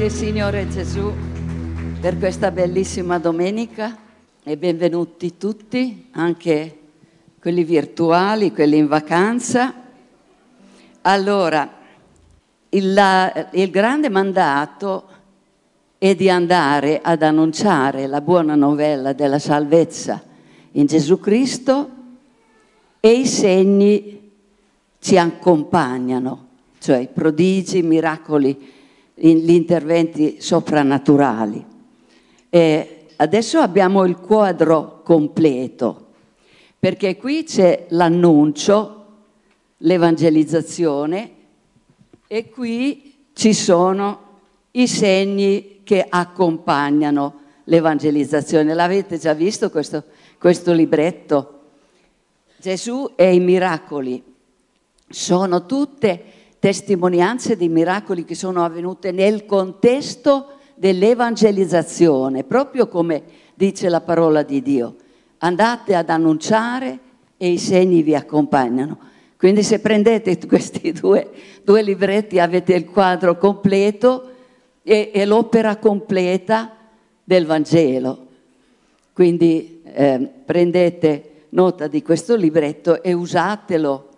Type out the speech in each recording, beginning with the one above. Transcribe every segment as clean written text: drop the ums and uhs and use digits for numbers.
il Signore Gesù per questa bellissima domenica e benvenuti tutti, anche quelli virtuali, quelli in vacanza. Allora, il grande mandato è di andare ad annunciare la buona novella della salvezza in Gesù Cristo e i segni ci accompagnano, cioè i prodigi, i miracoli, gli interventi soprannaturali. E adesso abbiamo il quadro completo, perché qui c'è l'annuncio, l'evangelizzazione e qui ci sono i segni che accompagnano l'evangelizzazione. L'avete già visto questo libretto? Gesù e i miracoli sono tutte testimonianze di miracoli che sono avvenute nel contesto dell'evangelizzazione, proprio come dice la parola di Dio. Andate ad annunciare e i segni vi accompagnano. Quindi se prendete questi due libretti avete il quadro completo e l'opera completa del Vangelo. Quindi prendete nota di questo libretto e usatelo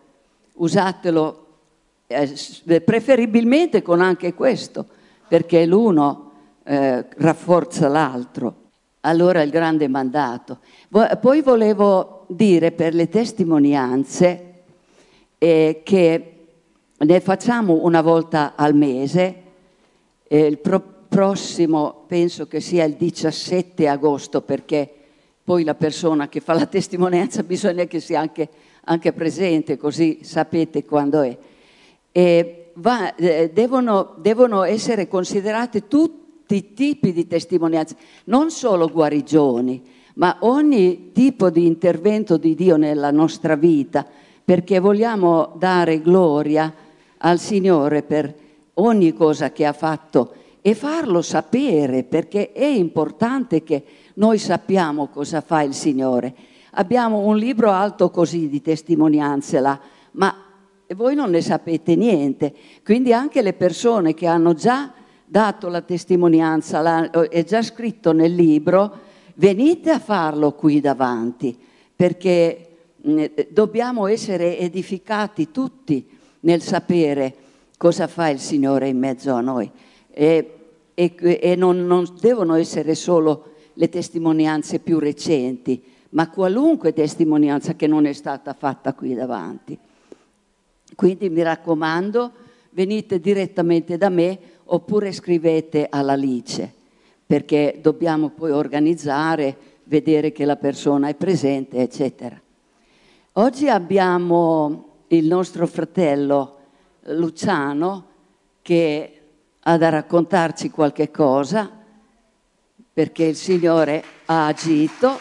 preferibilmente con anche questo, perché l'uno rafforza l'altro. Allora il grande mandato. Poi volevo dire per le testimonianze che ne facciamo una volta al mese, il prossimo penso che sia il 17 agosto, perché poi la persona che fa la testimonianza bisogna che sia anche presente, così sapete quando è. E devono essere considerate tutti i tipi di testimonianze, non solo guarigioni, ma ogni tipo di intervento di Dio nella nostra vita, perché vogliamo dare gloria al Signore per ogni cosa che ha fatto e farlo sapere, perché è importante che noi sappiamo cosa fa il Signore. Abbiamo un libro alto così di testimonianze là, ma voi non ne sapete niente. Quindi anche le persone che hanno già dato la testimonianza, è già scritto nel libro, venite a farlo qui davanti, perché dobbiamo essere edificati tutti nel sapere cosa fa il Signore in mezzo a noi. E non devono essere solo le testimonianze più recenti, ma qualunque testimonianza che non è stata fatta qui davanti. Quindi mi raccomando, venite direttamente da me oppure scrivete all'Alice, perché dobbiamo poi organizzare, vedere che la persona è presente, eccetera. Oggi abbiamo il nostro fratello Luciano che ha da raccontarci qualche cosa, perché il Signore ha agito.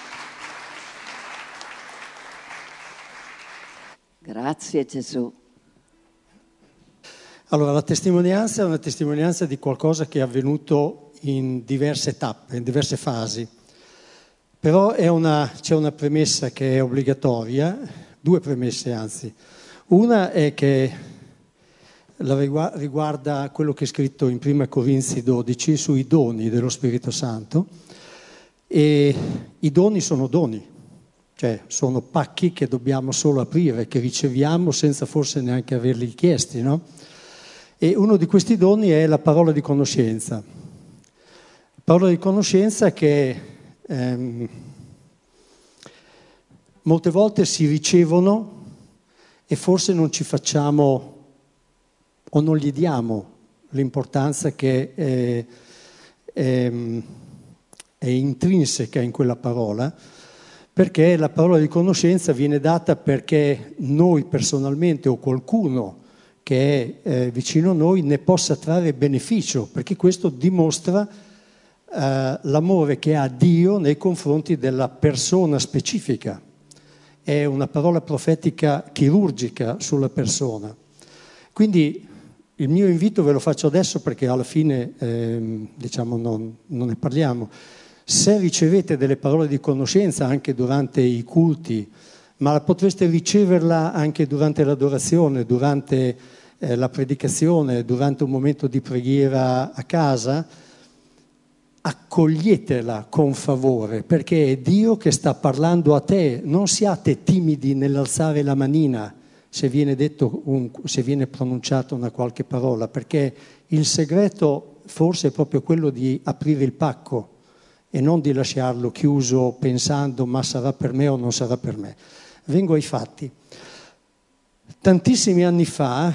Grazie Gesù. Allora, la testimonianza è una testimonianza di qualcosa che è avvenuto in diverse tappe, in diverse fasi. Però c'è una premessa che è obbligatoria, due premesse anzi. Una è che riguarda quello che è scritto in 1 Corinzi 12 sui doni dello Spirito Santo, e i doni sono doni. Cioè sono pacchi che dobbiamo solo aprire, che riceviamo senza forse neanche averli chiesti, no? E uno di questi doni è la parola di conoscenza. Parola di conoscenza che molte volte si ricevono e forse non ci facciamo o non gli diamo l'importanza che è intrinseca in quella parola, perché la parola di conoscenza viene data perché noi personalmente o qualcuno che è vicino a noi ne possa trarre beneficio, perché questo dimostra l'amore che ha Dio nei confronti della persona specifica. È una parola profetica chirurgica sulla persona. Quindi il mio invito ve lo faccio adesso perché alla fine non ne parliamo. Se ricevete delle parole di conoscenza anche durante i culti, ma potreste riceverla anche durante l'adorazione, durante la predicazione durante un momento di preghiera a casa, accoglietela con favore, perché è Dio che sta parlando a te. Non siate timidi nell'alzare la manina se viene se viene pronunciata una qualche parola, perché il segreto forse è proprio quello di aprire il pacco e non di lasciarlo chiuso pensando ma sarà per me o non sarà per me. Vengo ai fatti. Tantissimi anni fa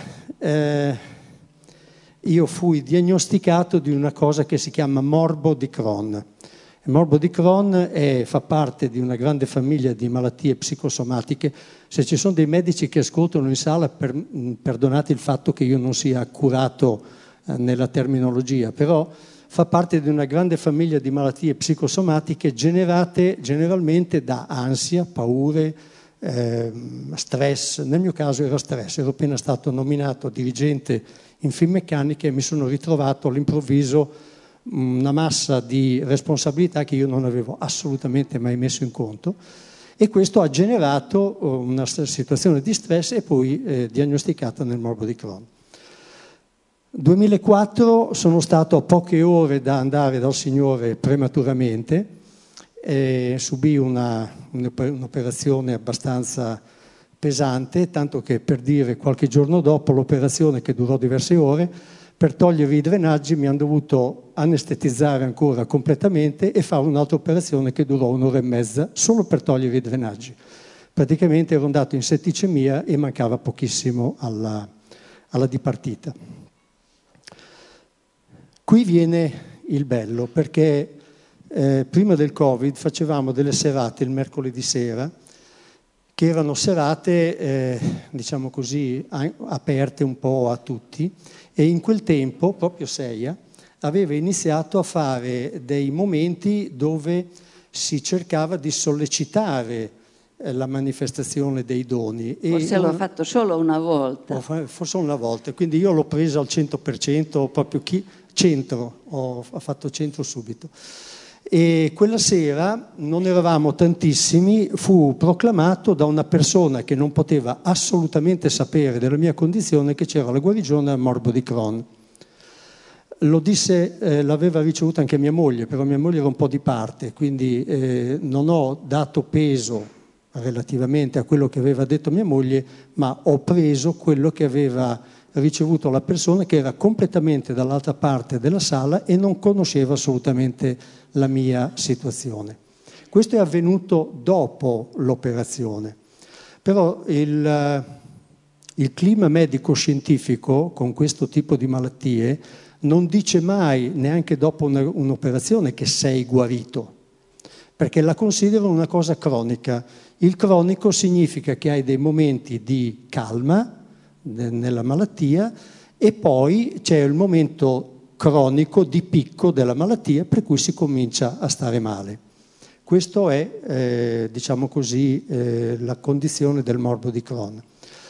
io fui diagnosticato di una cosa che si chiama morbo di Crohn. Il morbo di Crohn fa parte di una grande famiglia di malattie psicosomatiche. Se ci sono dei medici che ascoltano in sala, perdonate il fatto che io non sia accurato nella terminologia, però fa parte di una grande famiglia di malattie psicosomatiche generate generalmente da ansia, paure, stress. Nel mio caso era stress, ero appena stato nominato dirigente in Finmeccanica e mi sono ritrovato all'improvviso una massa di responsabilità che io non avevo assolutamente mai messo in conto, e questo ha generato una situazione di stress e poi diagnosticata nel morbo di Crohn. 2004 sono stato a poche ore da andare dal Signore prematuramente, subì un'operazione abbastanza pesante, tanto che, per dire, qualche giorno dopo l'operazione, che durò diverse ore, per togliere i drenaggi mi hanno dovuto anestetizzare ancora completamente e fare un'altra operazione che durò 1 ora e mezza solo per togliere i drenaggi. Praticamente ero andato in setticemia e mancava pochissimo alla dipartita. Qui viene il bello, perché prima del Covid facevamo delle serate il mercoledì sera, che erano serate, diciamo così, aperte un po' a tutti, e in quel tempo, proprio Seia, aveva iniziato a fare dei momenti dove si cercava di sollecitare la manifestazione dei doni. Forse l'ho fatto solo una volta. Forse una volta, quindi io l'ho preso al 100%, proprio centro, ho fatto centro subito. E quella sera non eravamo tantissimi, fu proclamato da una persona che non poteva assolutamente sapere della mia condizione che c'era la guarigione dal morbo di Crohn. Lo disse, l'aveva ricevuta anche mia moglie, però mia moglie era un po' di parte, quindi non ho dato peso relativamente a quello che aveva detto mia moglie, ma ho preso quello che aveva ricevuto la persona che era completamente dall'altra parte della sala e non conosceva assolutamente la mia situazione. Questo è avvenuto dopo l'operazione, però il clima medico-scientifico con questo tipo di malattie non dice mai, neanche dopo un'operazione, che sei guarito, perché la considerano una cosa cronica. Il cronico significa che hai dei momenti di calma nella malattia e poi c'è il momento cronico di picco della malattia per cui si comincia a stare male. Questo è, diciamo così, la condizione del morbo di Crohn.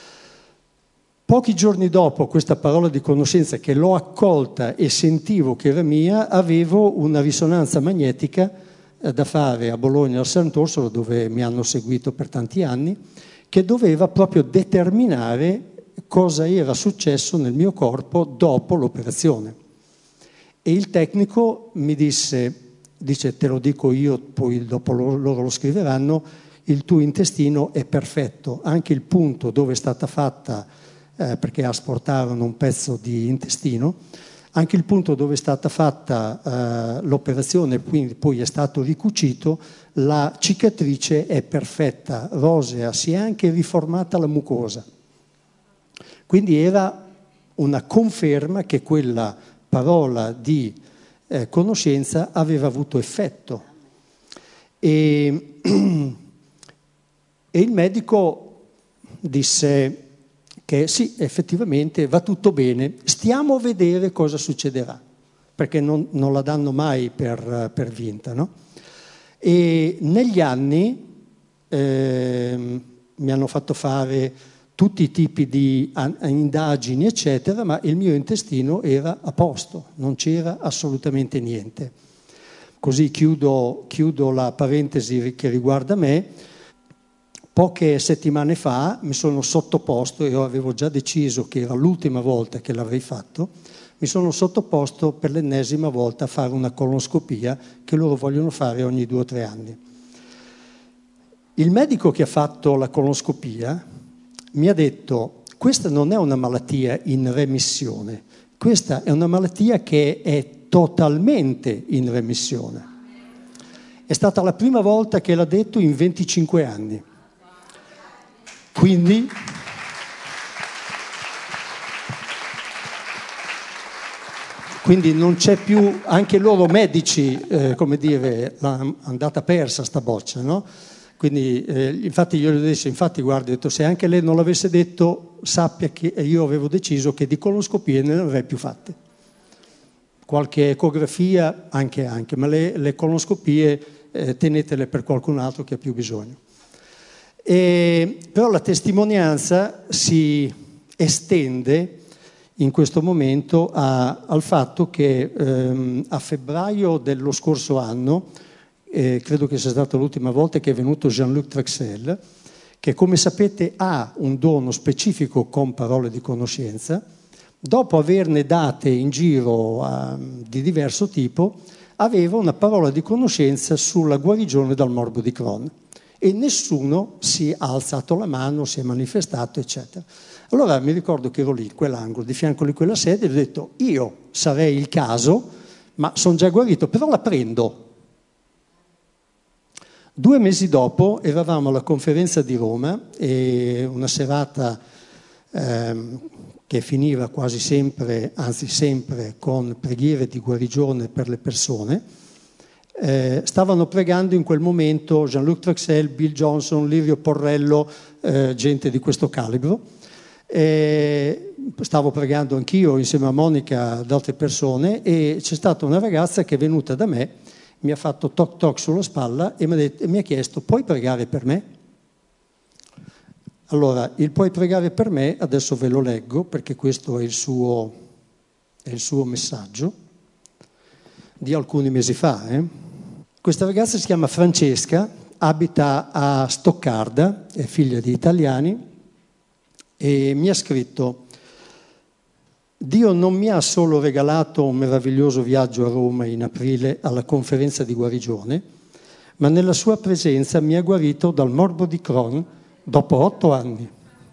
Pochi giorni dopo questa parola di conoscenza, che l'ho accolta e sentivo che era mia, avevo una risonanza magnetica da fare a Bologna al Sant'Orsola, dove mi hanno seguito per tanti anni, che doveva proprio determinare cosa era successo nel mio corpo dopo l'operazione. E il tecnico mi dice, te lo dico io, poi dopo loro lo scriveranno, il tuo intestino è perfetto, anche il punto dove è stata fatta, perché asportarono un pezzo di intestino, anche il punto dove è stata fatta l'operazione, quindi poi è stato ricucito, la cicatrice è perfetta, rosea, si è anche riformata la mucosa. Quindi era una conferma che quella parola di conoscenza aveva avuto effetto. E il medico disse che sì, effettivamente va tutto bene, stiamo a vedere cosa succederà, perché non la danno mai per vinta, no? E negli anni mi hanno fatto fare tutti i tipi di indagini, eccetera, ma il mio intestino era a posto, non c'era assolutamente niente. Così chiudo la parentesi che riguarda me. poche settimane fa mi sono sottoposto, io avevo già deciso che era l'ultima volta che l'avrei fatto, mi sono sottoposto per l'ennesima volta a fare una colonoscopia che loro vogliono fare ogni 2 o 3 anni. Il medico che ha fatto la colonoscopia mi ha detto: questa non è una malattia in remissione, questa è una malattia che è totalmente in remissione. È stata la prima volta che l'ha detto in 25 anni. Quindi non c'è più, anche loro medici, come dire, l'hanno andata persa sta boccia, no? Quindi infatti io gli ho detto, infatti guarda, ho detto, se anche lei non l'avesse detto, sappia che io avevo deciso che di colonoscopie ne avrei più fatte. Qualche ecografia anche, ma le colonoscopie tenetele per qualcun altro che ha più bisogno. Però la testimonianza si estende in questo momento al fatto che a febbraio dello scorso anno, credo che sia stata l'ultima volta che è venuto Jean-Luc Trexel, che come sapete ha un dono specifico con parole di conoscenza, dopo averne date in giro di diverso tipo, aveva una parola di conoscenza sulla guarigione dal morbo di Crohn e nessuno si ha alzato la mano, si è manifestato, eccetera. Allora mi ricordo che ero lì in quell'angolo, di fianco di quella sede, e ho detto: io sarei il caso, ma sono già guarito, però la prendo. 2 mesi dopo eravamo alla conferenza di Roma, e una serata che finiva quasi sempre, anzi sempre, con preghiere di guarigione per le persone. Stavano pregando in quel momento Jean-Luc Trexel, Bill Johnson, Livio Porrello, gente di questo calibro. Stavo pregando anch'io insieme a Monica ad altre persone, e c'è stata una ragazza che è venuta da me, mi ha fatto toc toc sulla spalla e mi ha chiesto: puoi pregare per me? Allora, il puoi pregare per me, adesso ve lo leggo perché questo è il suo messaggio di alcuni mesi fa. Questa ragazza si chiama Francesca, abita a Stoccarda, è figlia di italiani, e mi ha scritto: Dio non mi ha solo regalato un meraviglioso viaggio a Roma in aprile alla conferenza di guarigione, ma nella sua presenza mi ha guarito dal morbo di Crohn dopo 8 anni.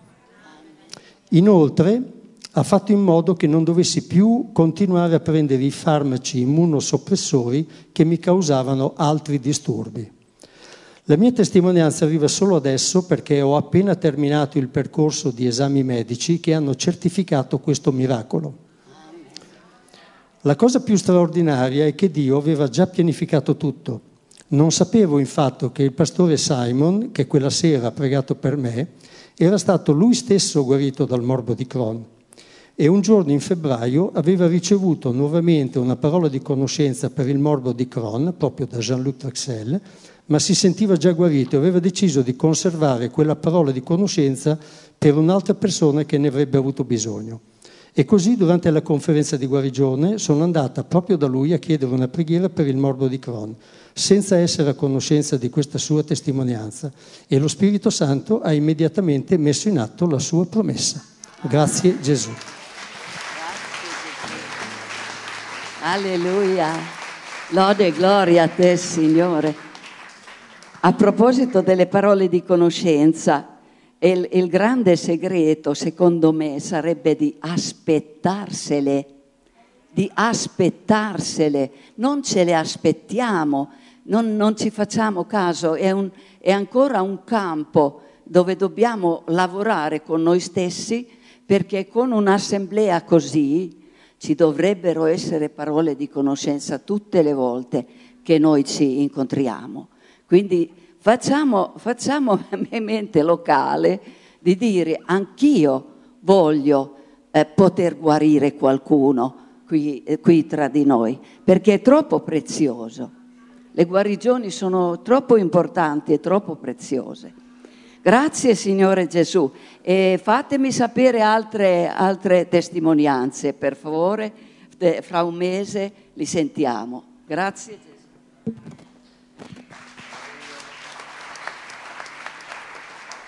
Inoltre ha fatto in modo che non dovessi più continuare a prendere i farmaci immunosoppressori che mi causavano altri disturbi. La mia testimonianza arriva solo adesso perché ho appena terminato il percorso di esami medici che hanno certificato questo miracolo. La cosa più straordinaria è che Dio aveva già pianificato tutto. Non sapevo infatti che il pastore Simon, che quella sera ha pregato per me, era stato lui stesso guarito dal morbo di Crohn. E un giorno in febbraio aveva ricevuto nuovamente una parola di conoscenza per il morbo di Crohn, proprio da Jean-Luc Trexel, ma si sentiva già guarito e aveva deciso di conservare quella parola di conoscenza per un'altra persona che ne avrebbe avuto bisogno. E così durante la conferenza di guarigione sono andata proprio da lui a chiedere una preghiera per il morbo di Crohn, senza essere a conoscenza di questa sua testimonianza, e lo Spirito Santo ha immediatamente messo in atto la sua promessa. Grazie Gesù. Alleluia, lode e gloria a te, Signore. A proposito delle parole di conoscenza, il grande segreto, secondo me, sarebbe di aspettarsele, non ce le aspettiamo, non ci facciamo caso, è ancora un campo dove dobbiamo lavorare con noi stessi, perché con un'assemblea così ci dovrebbero essere parole di conoscenza tutte le volte che noi ci incontriamo. Quindi facciamo mente locale di dire: anch'io voglio poter guarire qualcuno qui tra di noi, perché è troppo prezioso. Le guarigioni sono troppo importanti e troppo preziose. Grazie Signore Gesù, e fatemi sapere altre testimonianze, per favore, fra un mese li sentiamo. Grazie Gesù.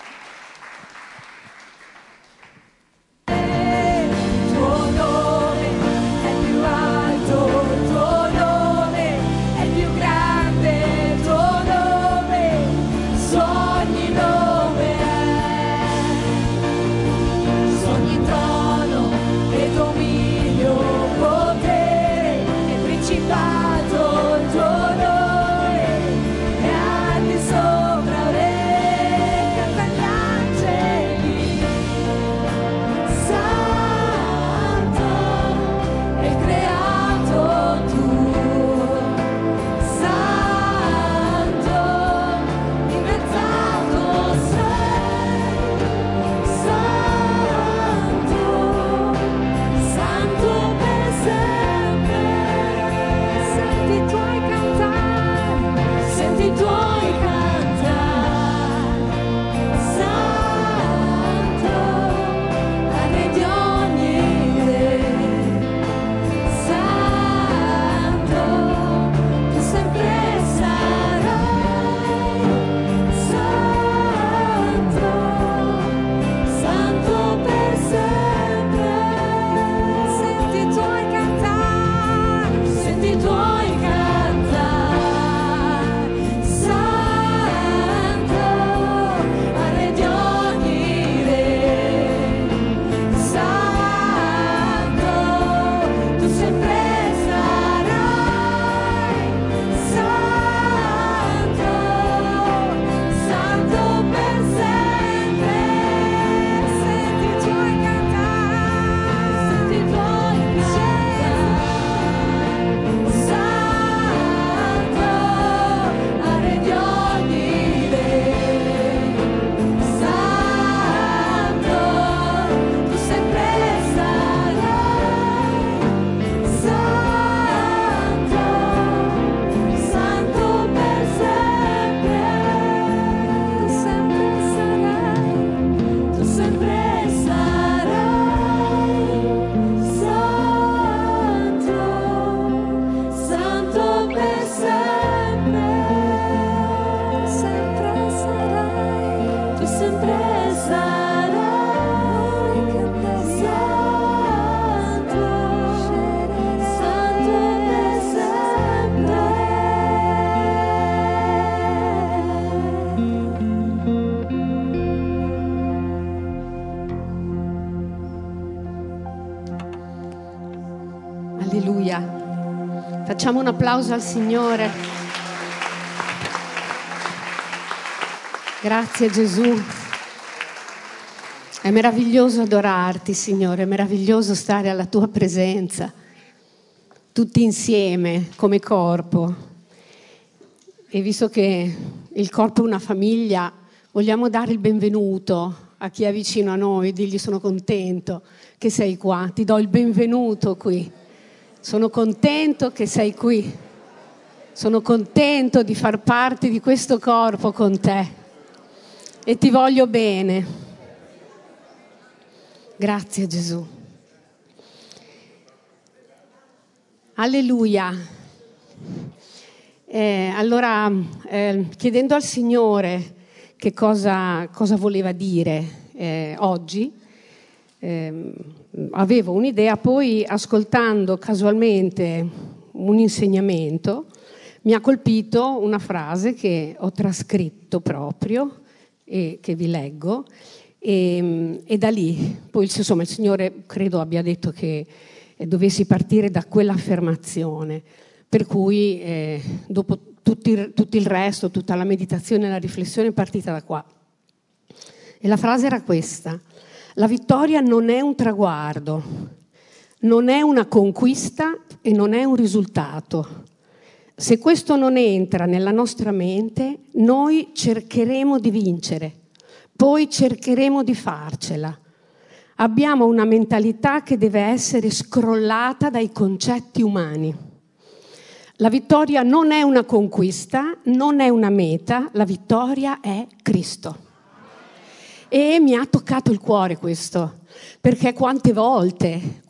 Facciamo un applauso al Signore. Grazie Gesù. È meraviglioso adorarti, Signore, è meraviglioso stare alla tua presenza, tutti insieme come corpo. E visto che il corpo è una famiglia, vogliamo dare il benvenuto a chi è vicino a noi, digli: sono contento che sei qua, ti do il benvenuto qui, sono contento che sei qui, sono contento di far parte di questo corpo con te e ti voglio bene. Grazie Gesù. Alleluia. Allora, chiedendo al Signore che cosa voleva dire oggi, avevo un'idea, poi ascoltando casualmente un insegnamento mi ha colpito una frase che ho trascritto proprio e che vi leggo, e da lì poi insomma il Signore credo abbia detto che dovessi partire da quell'affermazione, per cui dopo tutto il resto, tutta la meditazione e la riflessione è partita da qua. E la frase era questa: la vittoria non è un traguardo, non è una conquista e non è un risultato. Se questo non entra nella nostra mente, noi cercheremo di vincere, poi cercheremo di farcela. Abbiamo una mentalità che deve essere scrollata dai concetti umani. La vittoria non è una conquista, non è una meta, la vittoria è Cristo. E mi ha toccato il cuore questo, perché quante volte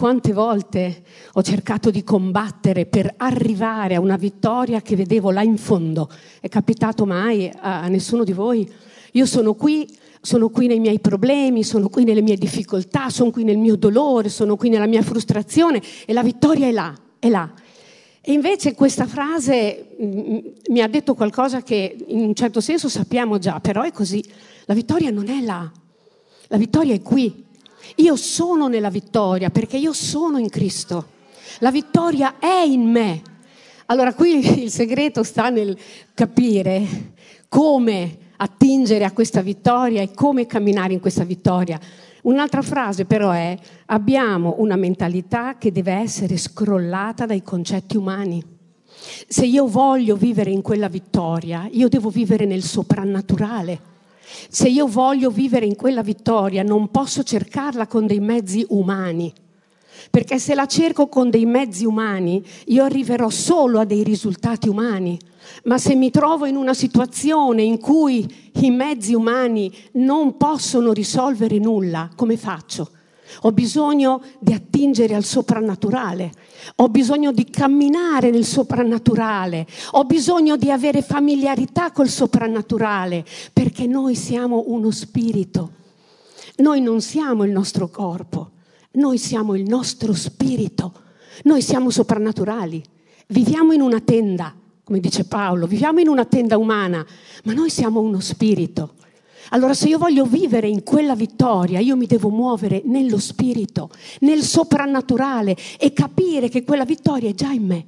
ho cercato di combattere per arrivare a una vittoria che vedevo là in fondo. È capitato mai a nessuno di voi? Io sono qui nei miei problemi, sono qui nelle mie difficoltà, sono qui nel mio dolore, sono qui nella mia frustrazione e la vittoria è là, è là. E invece questa frase mi ha detto qualcosa che in un certo senso sappiamo già, però è così. La vittoria non è là, la vittoria è qui. Io sono nella vittoria perché io sono in Cristo. La vittoria è in me. Allora qui il segreto sta nel capire come attingere a questa vittoria e come camminare in questa vittoria. Un'altra frase però è: abbiamo una mentalità che deve essere scrollata dai concetti umani. Se io voglio vivere in quella vittoria, io devo vivere nel soprannaturale. Se io voglio vivere in quella vittoria, non posso cercarla con dei mezzi umani, perché se la cerco con dei mezzi umani, io arriverò solo a dei risultati umani. Ma se mi trovo in una situazione in cui i mezzi umani non possono risolvere nulla, come faccio? Ho bisogno di attingere al soprannaturale, ho bisogno di camminare nel soprannaturale, ho bisogno di avere familiarità col soprannaturale, perché noi siamo uno spirito. Noi non siamo il nostro corpo, noi siamo il nostro spirito, noi siamo soprannaturali, viviamo in una tenda. Come dice Paolo, viviamo in una tenda umana, ma noi siamo uno spirito. Allora se io voglio vivere in quella vittoria, io mi devo muovere nello spirito, nel soprannaturale e capire che quella vittoria è già in me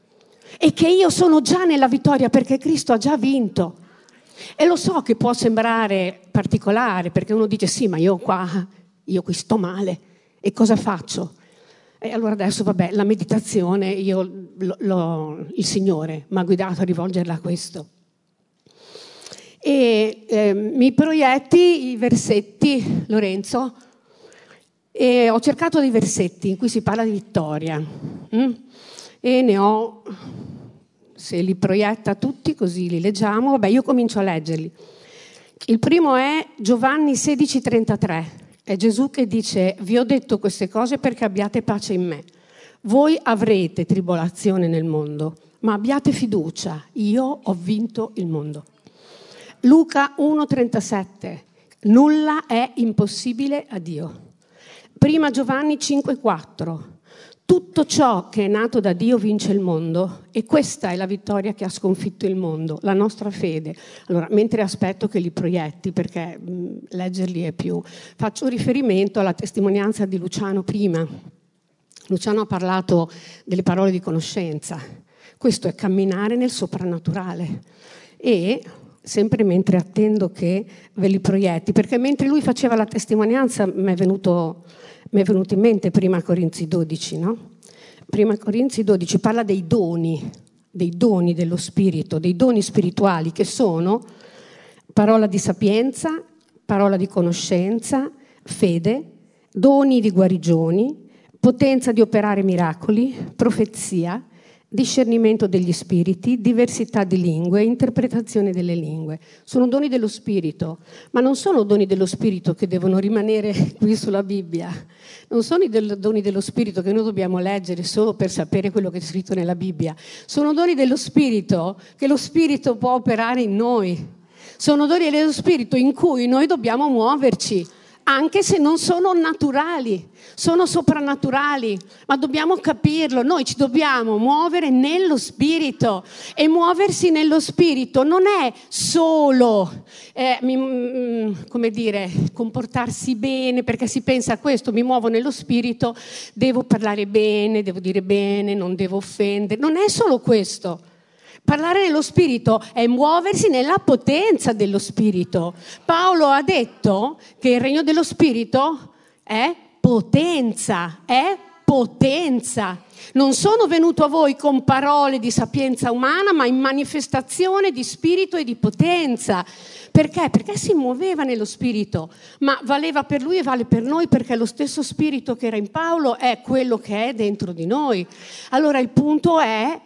e che io sono già nella vittoria perché Cristo ha già vinto. E lo so che può sembrare particolare perché uno dice: sì, ma io qui sto male e cosa faccio? E allora adesso, la meditazione, il Signore mi ha guidato a rivolgerla a questo. E mi proietti i versetti, Lorenzo, e ho cercato dei versetti in cui si parla di vittoria. E ne ho, se li proietta tutti così li leggiamo, io comincio a leggerli. Il primo è Giovanni 16,33. È Gesù che dice: vi ho detto queste cose perché abbiate pace in me. Voi avrete tribolazione nel mondo, ma abbiate fiducia, io ho vinto il mondo. Luca 1,37. Nulla è impossibile a Dio. Prima Giovanni 5,4. Tutto ciò che è nato da Dio vince il mondo e questa è la vittoria che ha sconfitto il mondo, la nostra fede. Allora, mentre aspetto che li proietti, perché leggerli è più... Faccio riferimento alla testimonianza di Luciano prima. Luciano ha parlato delle parole di conoscenza. Questo è camminare nel soprannaturale. E sempre mentre attendo che ve li proietti, perché mentre lui faceva la testimonianza mi è venuto in mente Prima Corinzi 12, no? Prima Corinzi 12 parla dei doni dello Spirito, dei doni spirituali che sono parola di sapienza, parola di conoscenza, fede, doni di guarigioni, potenza di operare miracoli, profezia, discernimento degli spiriti, diversità di lingue, interpretazione delle lingue. Sono doni dello Spirito, ma non sono doni dello Spirito che devono rimanere qui sulla Bibbia. Non sono i doni dello Spirito che noi dobbiamo leggere solo per sapere quello che è scritto nella Bibbia. Sono doni dello Spirito che lo Spirito può operare in noi. Sono doni dello Spirito in cui noi dobbiamo muoverci, anche se non sono naturali, sono soprannaturali, ma dobbiamo capirlo, noi ci dobbiamo muovere nello Spirito, e muoversi nello Spirito non è solo, comportarsi bene, perché si pensa a questo, mi muovo nello Spirito, devo parlare bene, devo dire bene, non devo offendere, non è solo questo. Parlare nello Spirito è muoversi nella potenza dello Spirito. Paolo ha detto che il regno dello Spirito è potenza, Non sono venuto a voi con parole di sapienza umana, ma in manifestazione di spirito e di potenza. Perché? Perché si muoveva nello Spirito, ma valeva per lui e vale per noi, perché lo stesso Spirito che era in Paolo è quello che è dentro di noi. Allora il punto è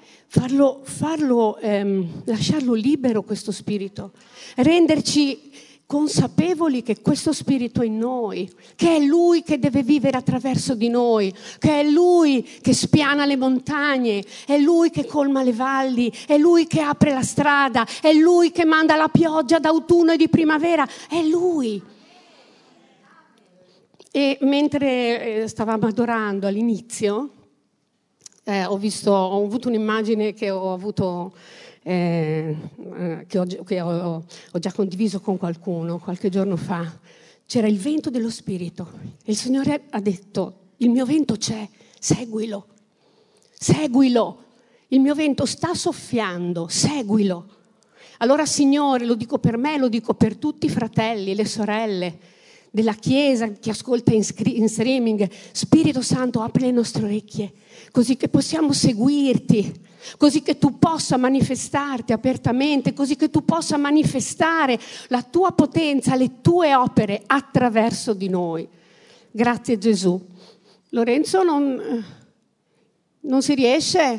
lasciarlo libero questo spirito, renderci consapevoli che questo spirito è in noi, che è lui che deve vivere attraverso di noi, che è lui che spiana le montagne, è lui che colma le valli, è lui che apre la strada, è lui che manda la pioggia d'autunno e di primavera, è lui. E mentre stavamo adorando all'inizio, ho avuto un'immagine che ho già condiviso con qualcuno qualche giorno fa. C'era il vento dello Spirito e il Signore ha detto: il mio vento c'è, seguilo, il mio vento sta soffiando, seguilo. Allora Signore, lo dico per me, lo dico per tutti i fratelli e le sorelle della Chiesa, chi ascolta in streaming, Spirito Santo, apri le nostre orecchie, così che possiamo seguirti, così che tu possa manifestarti apertamente, così che tu possa manifestare la tua potenza, le tue opere attraverso di noi. Grazie Gesù. Lorenzo non si riesce?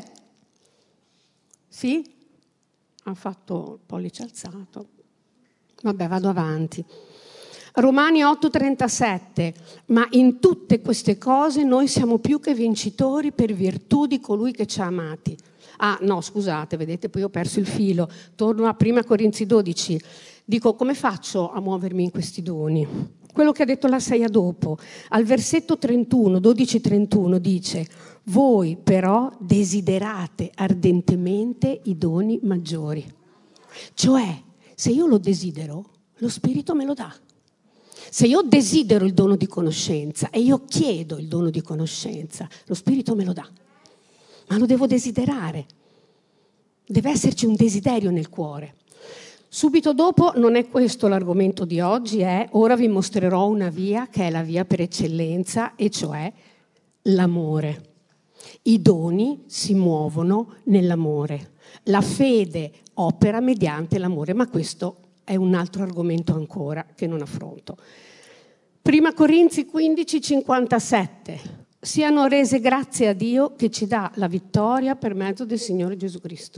Sì? Ha fatto il pollice alzato. Vabbè, vado avanti. Romani 8,37, ma in tutte queste cose noi siamo più che vincitori per virtù di colui che ci ha amati. Ah, no, scusate, vedete, poi ho perso il filo. Torno a Prima Corinzi 12. Dico, come faccio a muovermi in questi doni? Quello che ha detto la Seia dopo, al versetto 31, 12-31, dice: voi però desiderate ardentemente i doni maggiori. Cioè, se io lo desidero, lo Spirito me lo dà. Se io desidero il dono di conoscenza e io chiedo il dono di conoscenza, lo Spirito me lo dà. Ma lo devo desiderare. Deve esserci un desiderio nel cuore. Subito dopo, non è questo l'argomento di oggi, ora vi mostrerò una via che è la via per eccellenza, e cioè l'amore. I doni si muovono nell'amore. La fede opera mediante l'amore, ma questo è un altro argomento ancora che non affronto. Prima Corinzi 15,57. Siano rese grazie a Dio che ci dà la vittoria per mezzo del Signore Gesù Cristo.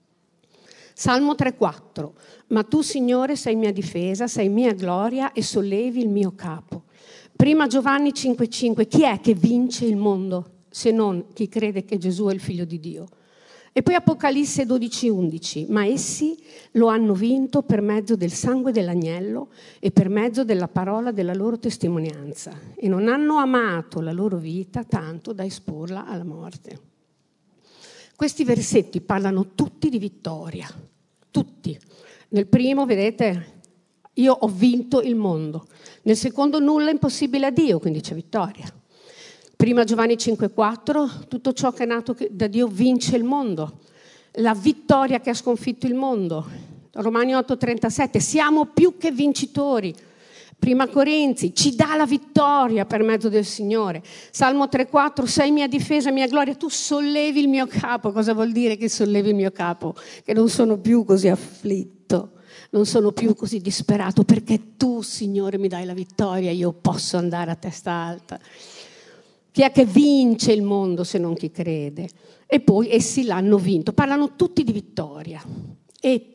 Salmo 3,4. Ma tu, Signore, sei mia difesa, sei mia gloria e sollevi il mio capo. Prima Giovanni 5,5. Chi è che vince il mondo se non chi crede che Gesù è il Figlio di Dio? E poi Apocalisse 12,11, ma essi lo hanno vinto per mezzo del sangue dell'agnello e per mezzo della parola della loro testimonianza, e non hanno amato la loro vita tanto da esporla alla morte. Questi versetti parlano tutti di vittoria, tutti. Nel primo, vedete, io ho vinto il mondo. Nel secondo, nulla è impossibile a Dio, quindi c'è vittoria. Prima Giovanni 5,4, tutto ciò che è nato da Dio vince il mondo. la vittoria che ha sconfitto il mondo. Romani 8,37, siamo più che vincitori. Prima Corinzi, ci dà la vittoria per mezzo del Signore. Salmo 3,4, sei mia difesa, mia gloria, tu sollevi il mio capo. Cosa vuol dire che sollevi il mio capo? Che non sono più così afflitto, non sono più così disperato, perché tu, Signore, mi dai la vittoria, io posso andare a testa alta. Chi è che vince il mondo se non chi crede? E poi essi l'hanno vinto. Parlano tutti di vittoria. E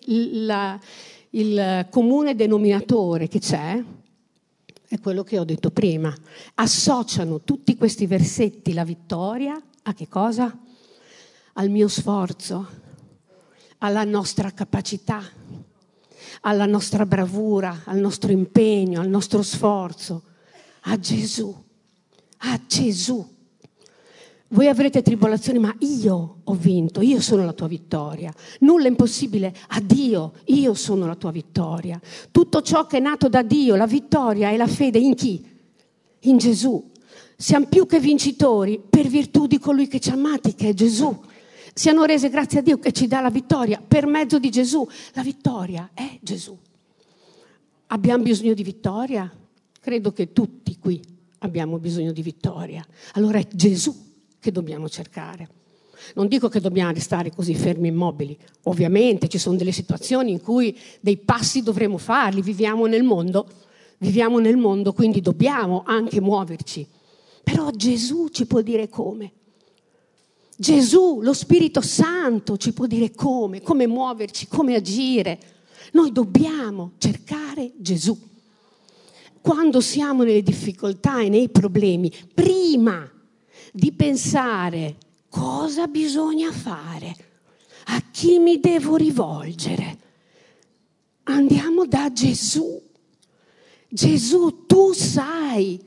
il comune denominatore che c'è è quello che ho detto prima. Associano tutti questi versetti la vittoria a che cosa? Al mio sforzo, alla nostra capacità, alla nostra bravura, al nostro impegno, al nostro sforzo, a Gesù, a Gesù. Voi avrete tribolazioni, ma io ho vinto, io sono la tua vittoria. Nulla è impossibile a Dio, io sono la tua vittoria. Tutto ciò che è nato da Dio, la vittoria e la fede in chi? In Gesù. Siamo più che vincitori per virtù di colui che ci ha amati, che è Gesù. Siano rese grazie a Dio che ci dà la vittoria per mezzo di Gesù. La vittoria è Gesù. Abbiamo bisogno di vittoria? Credo che tutti qui abbiamo bisogno di vittoria. Allora è Gesù che dobbiamo cercare. Non dico che dobbiamo restare così fermi immobili. Ovviamente ci sono delle situazioni in cui dei passi dovremo farli. Viviamo nel mondo, quindi dobbiamo anche muoverci. Però Gesù ci può dire come. Gesù, lo Spirito Santo, ci può dire come muoverci, come agire. Noi dobbiamo cercare Gesù. Quando siamo nelle difficoltà e nei problemi, prima di pensare cosa bisogna fare, a chi mi devo rivolgere, andiamo da Gesù. Gesù, tu sai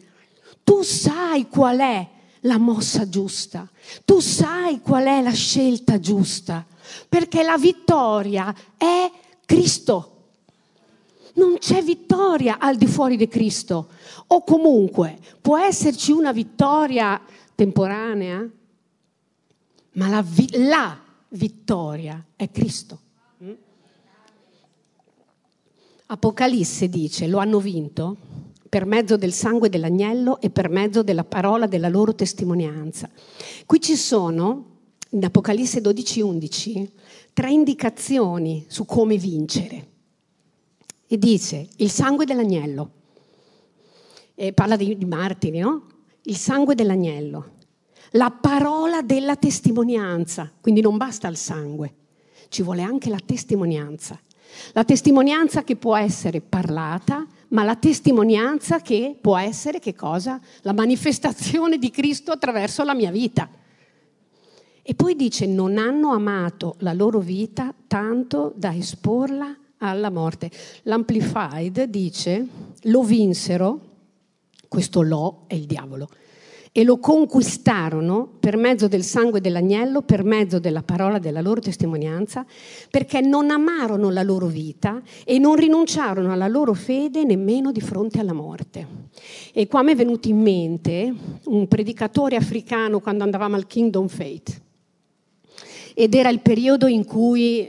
qual è la mossa giusta, tu sai qual è la scelta giusta, perché la vittoria è Cristo. Non c'è vittoria al di fuori di Cristo, o comunque può esserci una vittoria temporanea, ma la vittoria è Cristo. Apocalisse dice, lo hanno vinto per mezzo del sangue dell'agnello e per mezzo della parola della loro testimonianza. Qui ci sono, in Apocalisse 12:11, 3 indicazioni su come vincere. E dice, il sangue dell'agnello, e parla di martiri, no? Il sangue dell'agnello, la parola della testimonianza, quindi non basta il sangue, ci vuole anche la testimonianza che può essere parlata, ma la testimonianza che può essere che cosa? La manifestazione di Cristo attraverso la mia vita. E poi dice, non hanno amato la loro vita tanto da esporla alla morte. L'Amplified dice, lo vinsero, questo lo è il diavolo, e lo conquistarono per mezzo del sangue dell'agnello, per mezzo della parola della loro testimonianza, perché non amarono la loro vita e non rinunciarono alla loro fede nemmeno di fronte alla morte. E qua mi è venuto in mente un predicatore africano quando andavamo al Kingdom Faith, ed era il periodo in cui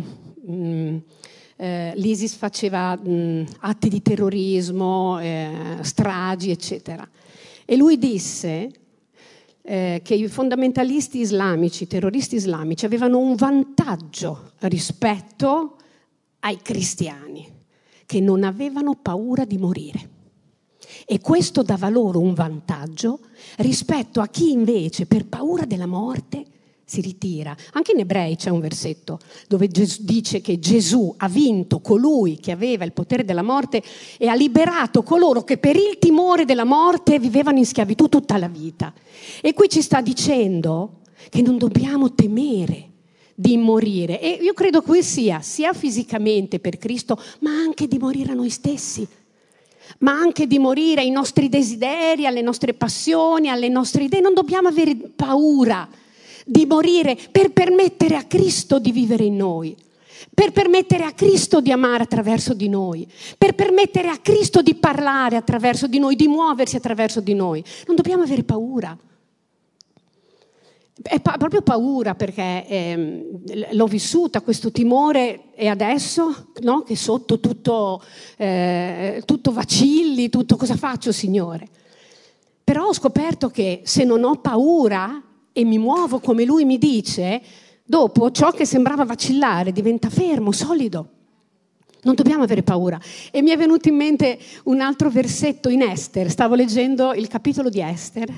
l'ISIS faceva atti di terrorismo, stragi, eccetera. E lui disse che i fondamentalisti islamici, i terroristi islamici, avevano un vantaggio rispetto ai cristiani, che non avevano paura di morire. E questo dava loro un vantaggio rispetto a chi invece, per paura della morte, si ritira. Anche in Ebrei c'è un versetto dove dice che Gesù ha vinto colui che aveva il potere della morte e ha liberato coloro che per il timore della morte vivevano in schiavitù tutta la vita. E qui ci sta dicendo che non dobbiamo temere di morire. E io credo che sia fisicamente per Cristo, ma anche di morire a noi stessi, ma anche di morire ai nostri desideri, alle nostre passioni, alle nostre idee. Non dobbiamo avere paura di morire per permettere a Cristo di vivere in noi, per permettere a Cristo di amare attraverso di noi, per permettere a Cristo di parlare attraverso di noi, di muoversi attraverso di noi. Non dobbiamo avere paura. È proprio paura, perché l'ho vissuta, questo timore, e adesso, no, che sotto tutto vacilli, tutto cosa faccio, Signore? Però ho scoperto che se non ho paura e mi muovo come Lui mi dice, dopo ciò che sembrava vacillare diventa fermo, solido. Non dobbiamo avere paura. E mi è venuto in mente un altro versetto in Ester. Stavo leggendo il capitolo di Ester.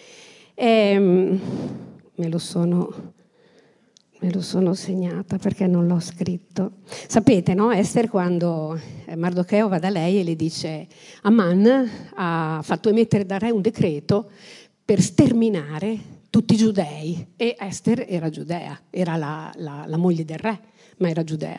Me lo sono segnata perché non l'ho scritto. Sapete, no? Ester, quando Mardocheo va da lei e le dice: Aman ha fatto emettere dal re un decreto per sterminare tutti i giudei. E Ester era giudea, era la moglie del re, ma era giudea.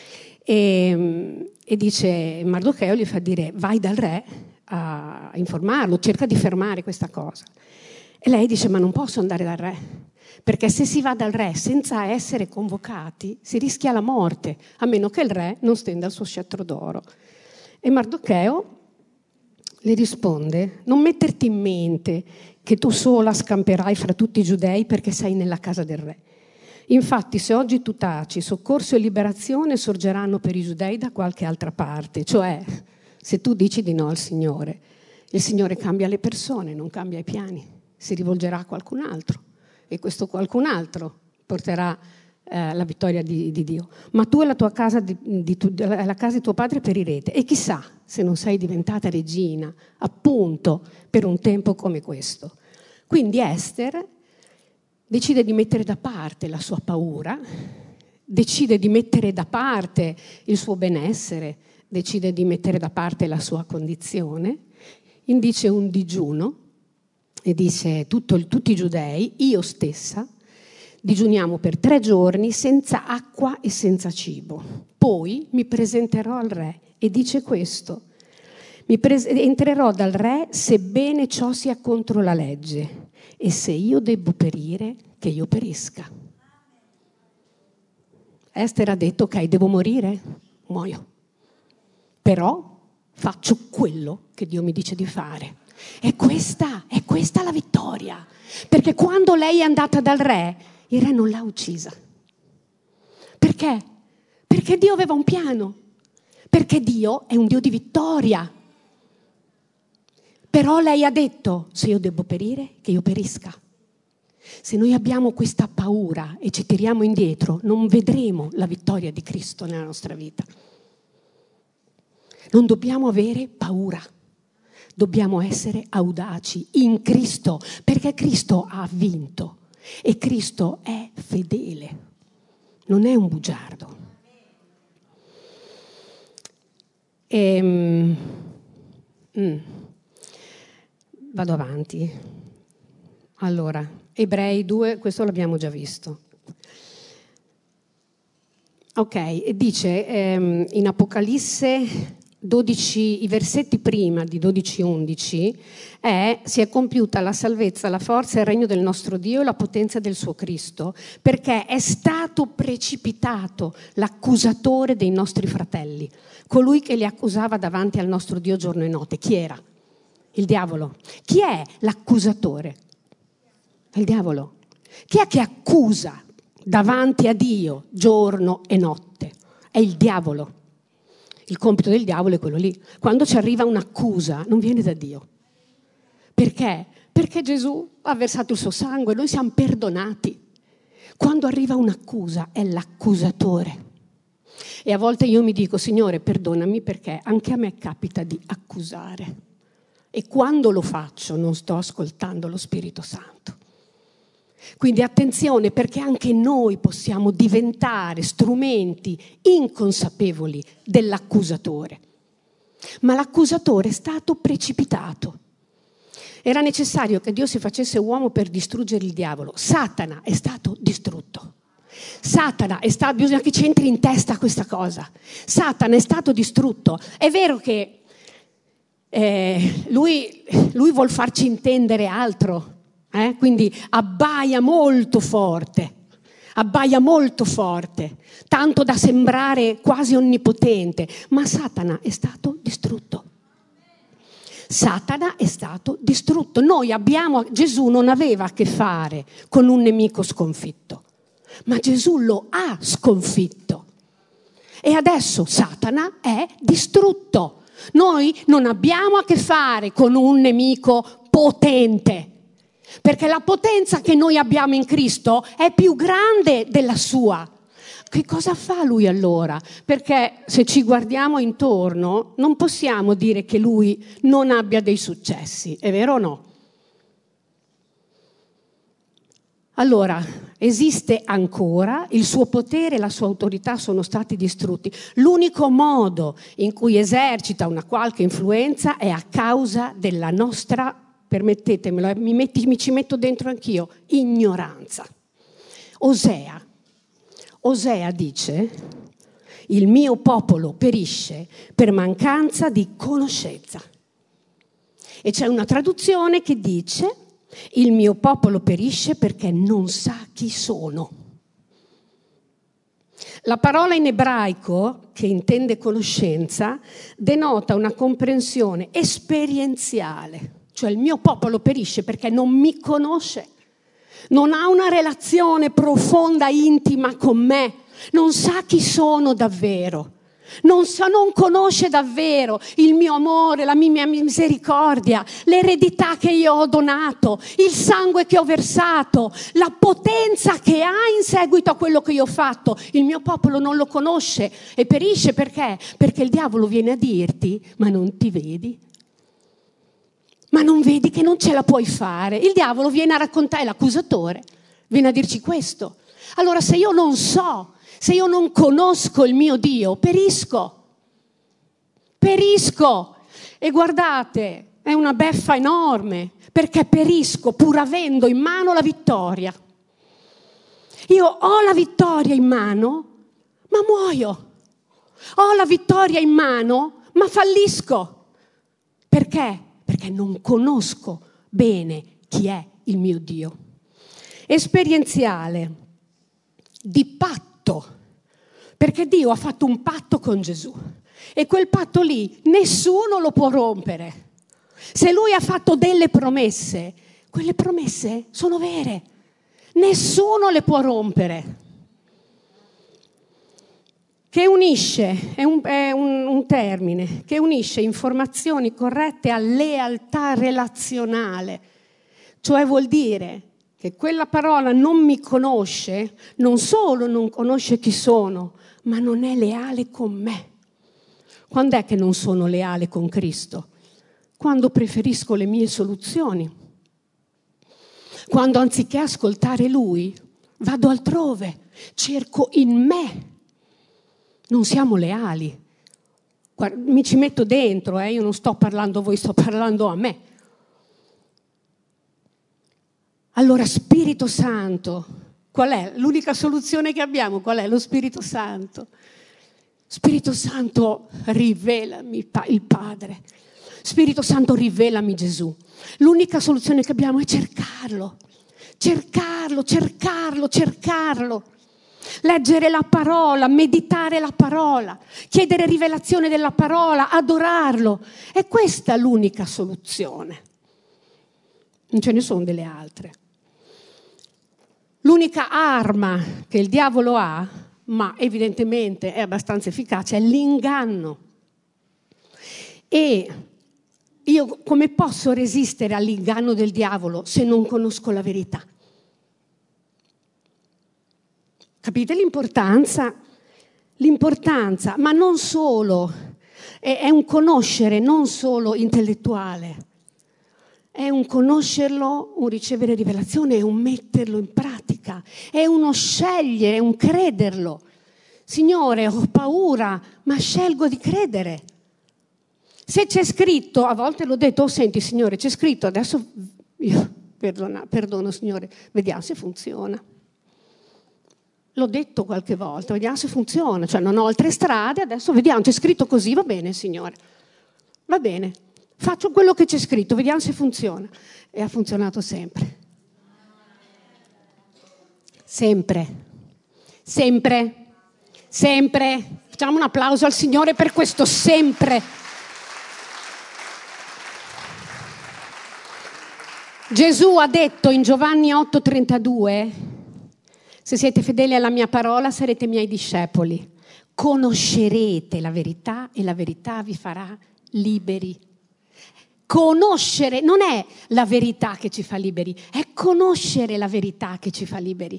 E dice, Mardocheo gli fa dire: vai dal re a informarlo, cerca di fermare questa cosa. E lei dice: ma non posso andare dal re, perché se si va dal re senza essere convocati si rischia la morte, a meno che il re non stenda il suo scettro d'oro. E Mardocheo le risponde: non metterti in mente che tu sola scamperai fra tutti i giudei perché sei nella casa del re. Infatti, se oggi tu taci, soccorso e liberazione sorgeranno per i giudei da qualche altra parte. Cioè, se tu dici di no al Signore, il Signore cambia le persone, non cambia i piani. Si rivolgerà a qualcun altro e questo qualcun altro porterà la vittoria di Dio. Ma tu e la tua casa, la casa di tuo padre perirete. E chissà se non sei diventata regina, appunto, per un tempo come questo. Quindi Ester decide di mettere da parte la sua paura, decide di mettere da parte il suo benessere, decide di mettere da parte la sua condizione, indice un digiuno e dice: tutti i giudei, io stessa, digiuniamo per 3 giorni senza acqua e senza cibo. Poi mi presenterò al re, e dice questo: entrerò dal re sebbene ciò sia contro la legge, e se io debbo perire, che io perisca. Ester ha detto: ok, devo morire? Muoio. Però faccio quello che Dio mi dice di fare. È questa la vittoria. Perché quando lei è andata dal re, il re non l'ha uccisa. Perché? Perché Dio aveva un piano. Perché Dio è un Dio di vittoria. Però lei ha detto: se io devo perire, che io perisca. Se noi abbiamo questa paura e ci tiriamo indietro, non vedremo la vittoria di Cristo nella nostra vita. Non dobbiamo avere paura. Dobbiamo essere audaci in Cristo, perché Cristo ha vinto e Cristo è fedele, non è un bugiardo. Vado avanti. Allora, Ebrei 2, questo l'abbiamo già visto. Ok, dice in Apocalisse 12, i versetti prima di 12-11 si è compiuta la salvezza, la forza e il regno del nostro Dio e la potenza del suo Cristo, perché è stato precipitato l'accusatore dei nostri fratelli, colui che li accusava davanti al nostro Dio giorno e notte. Chi era? Il diavolo. Chi è l'accusatore? Il diavolo. Chi è che accusa davanti a Dio giorno e notte? È il diavolo. Il compito del diavolo è quello lì. Quando ci arriva un'accusa, non viene da Dio. Perché? Perché Gesù ha versato il suo sangue, noi siamo perdonati. Quando arriva un'accusa, è l'accusatore. E a volte io mi dico: Signore, perdonami, perché anche a me capita di accusare. E quando lo faccio, non sto ascoltando lo Spirito Santo. Quindi attenzione, perché anche noi possiamo diventare strumenti inconsapevoli dell'accusatore. Ma l'accusatore è stato precipitato. Era necessario che Dio si facesse uomo per distruggere il diavolo. Satana è stato distrutto. Bisogna che ci entri in testa questa cosa. Satana è stato distrutto. È vero che lui vuol farci intendere altro. Quindi abbaia molto forte, tanto da sembrare quasi onnipotente, ma Satana è stato distrutto. Satana è stato distrutto. Gesù non aveva a che fare con un nemico sconfitto, ma Gesù lo ha sconfitto. E adesso Satana è distrutto. Noi non abbiamo a che fare con un nemico potente, perché la potenza che noi abbiamo in Cristo è più grande della sua. Che cosa fa lui allora? Perché se ci guardiamo intorno non possiamo dire che lui non abbia dei successi, è vero o no? Allora, esiste ancora, il suo potere e la sua autorità sono stati distrutti. L'unico modo in cui esercita una qualche influenza è a causa della nostra, permettetemelo, mi ci metto dentro anch'io, ignoranza. Osea dice: il mio popolo perisce per mancanza di conoscenza. E c'è una traduzione che dice: il mio popolo perisce perché non sa chi sono. La parola in ebraico, che intende conoscenza, denota una comprensione esperienziale. Cioè il mio popolo perisce perché non mi conosce, non ha una relazione profonda, intima con me, non sa chi sono davvero, non conosce davvero il mio amore, la mia misericordia, l'eredità che io ho donato, il sangue che ho versato, la potenza che ha in seguito a quello che io ho fatto. Il mio popolo non lo conosce e perisce perché? Perché il diavolo viene a dirti: ma non ti vedi? Ma non vedi che non ce la puoi fare? Il diavolo viene a raccontare, l'accusatore viene a dirci questo. Allora se io non so, se io non conosco il mio Dio, perisco. E guardate, è una beffa enorme, perché perisco pur avendo in mano la vittoria. Io ho la vittoria in mano, ma muoio. Ho la vittoria in mano, ma fallisco. Perché? Perché non conosco bene chi è il mio Dio. Esperienziale, di patto, perché Dio ha fatto un patto con Gesù e quel patto lì nessuno lo può rompere. Se Lui ha fatto delle promesse, quelle promesse sono vere, nessuno le può rompere. Che unisce, è un termine, che unisce informazioni corrette a lealtà relazionale. Cioè vuol dire che quella parola non mi conosce, non solo non conosce chi sono, ma non è leale con me. Quando è che non sono leale con Cristo? Quando preferisco le mie soluzioni. Quando anziché ascoltare Lui, vado altrove, cerco in me. Non siamo leali. Guarda, mi ci metto dentro, io non sto parlando a voi, sto parlando a me. Allora, Spirito Santo, qual è? L'unica soluzione che abbiamo, qual è? Lo Spirito Santo. Spirito Santo, rivelami il Padre. Spirito Santo, rivelami Gesù. L'unica soluzione che abbiamo è cercarlo. Leggere la parola, meditare la parola, chiedere rivelazione della parola, adorarlo. È questa l'unica soluzione. Non ce ne sono delle altre. L'unica arma che il diavolo ha, ma evidentemente è abbastanza efficace, è l'inganno. E io come posso resistere all'inganno del diavolo se non conosco la verità? Capite l'importanza? L'importanza, ma non solo, è un conoscere non solo intellettuale, è un conoscerlo, un ricevere rivelazione, è un metterlo in pratica, è uno scegliere, è un crederlo. Signore, ho paura, ma scelgo di credere. Se c'è scritto, a volte l'ho detto, senti Signore, c'è scritto, adesso io perdono Signore, vediamo se funziona. L'ho detto qualche volta, vediamo se funziona, cioè non ho altre strade, adesso vediamo, c'è scritto così, va bene Signore, va bene, faccio quello che c'è scritto, vediamo se funziona. E ha funzionato sempre. Sempre. Facciamo un applauso al Signore per questo sempre. Gesù ha detto in Giovanni 8,32: se siete fedeli alla mia parola sarete miei discepoli, conoscerete la verità e la verità vi farà liberi. Conoscere non è la verità che ci fa liberi, è conoscere la verità che ci fa liberi.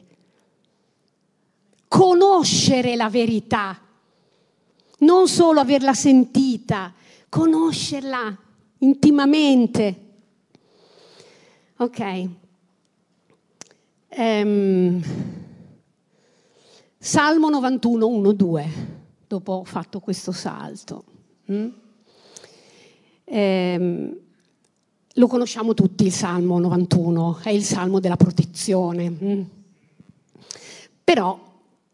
Conoscere la verità, non solo averla sentita, conoscerla intimamente. Ok. Salmo 91, 1, 2, dopo ho fatto questo salto. Lo conosciamo tutti, il Salmo 91, è il Salmo della protezione. Però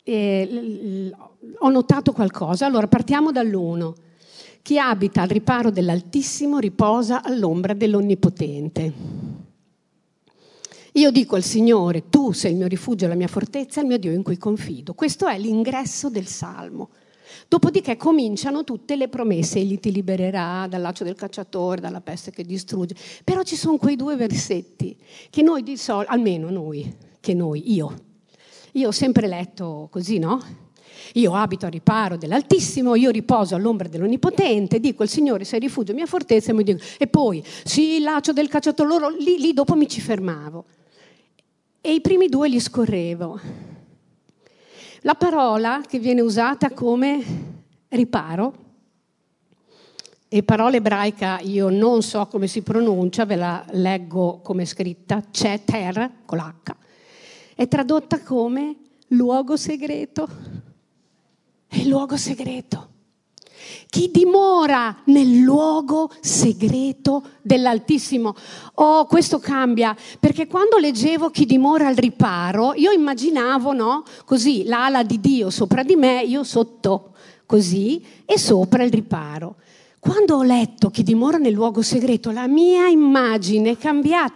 ho notato qualcosa. Allora partiamo dall'1. Chi abita al riparo dell'Altissimo riposa all'ombra dell'Onnipotente. Io dico al Signore, tu sei il mio rifugio, la mia fortezza, il mio Dio in cui confido. Questo è l'ingresso del Salmo. Dopodiché cominciano tutte le promesse: egli ti libererà dal laccio del cacciatore, dalla peste che distrugge. Però ci sono quei 2 versetti che noi di solito, almeno noi, io ho sempre letto così, no? Io abito al riparo dell'Altissimo, io riposo all'ombra dell'Onnipotente, dico il Signore sei rifugio, mia fortezza, e poi sì, il laccio del cacciatore, lì dopo mi ci fermavo. E i primi 2 li scorrevo. La parola che viene usata come riparo, e parola ebraica io non so come si pronuncia, ve la leggo come scritta, Cheter, con l'H, è tradotta come luogo segreto. È il luogo segreto. Chi dimora nel luogo segreto dell'Altissimo. Oh, questo cambia, perché quando leggevo chi dimora al riparo, io immaginavo, no? Così, l'ala di Dio sopra di me, io sotto, così, e sopra il riparo. Quando ho letto chi dimora nel luogo segreto, la mia immagine è cambiata.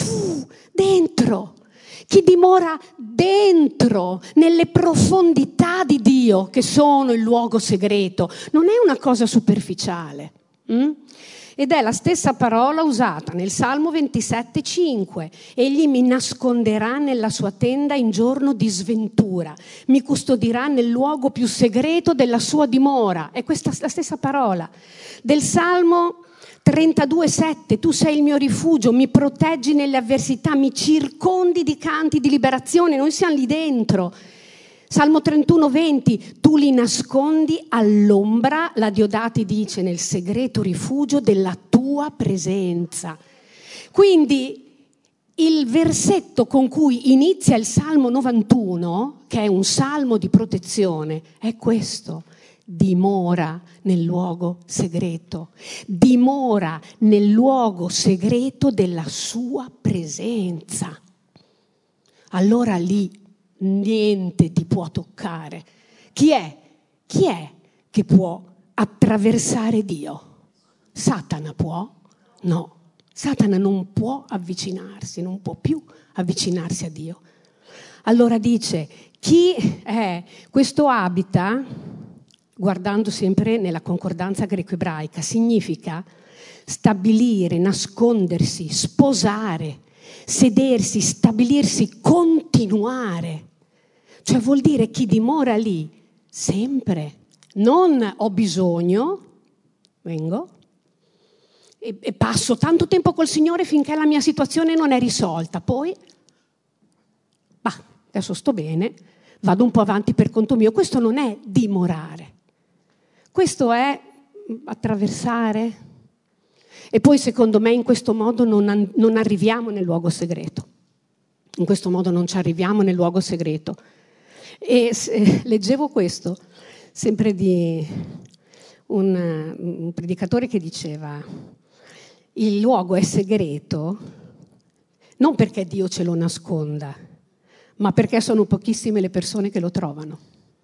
Dentro. Chi dimora dentro, nelle profondità di Dio, che sono il luogo segreto, non è una cosa superficiale. Ed è la stessa parola usata nel Salmo 27,5. Egli mi nasconderà nella sua tenda in giorno di sventura, mi custodirà nel luogo più segreto della sua dimora. È questa la stessa parola. Del Salmo 32,7, tu sei il mio rifugio, mi proteggi nelle avversità, mi circondi di canti di liberazione, noi siamo lì dentro. Salmo 31,20, tu li nascondi all'ombra, la Diodati dice, nel segreto rifugio della tua presenza. Quindi il versetto con cui inizia il Salmo 91, che è un salmo di protezione, è questo: dimora nel luogo segreto, dimora nel luogo segreto della sua presenza. Allora lì niente ti può toccare. Chi è che può attraversare Dio? Satana può? No, Satana non può avvicinarsi, non può più avvicinarsi a Dio. Allora dice, chi è? Questo abita, guardando sempre nella concordanza greco-ebraica, significa stabilire, nascondersi, sposare, sedersi, stabilirsi, continuare. Cioè vuol dire chi dimora lì sempre. Non ho bisogno, vengo e passo tanto tempo col Signore finché la mia situazione non è risolta. Poi, adesso sto bene, vado un po' avanti per conto mio. Questo non è dimorare. Questo è attraversare. E poi secondo me in questo modo non arriviamo nel luogo segreto. In questo modo non ci arriviamo nel luogo segreto. E leggevo questo, sempre di un predicatore che diceva: il luogo è segreto non perché Dio ce lo nasconda, ma perché sono pochissime le persone che lo trovano.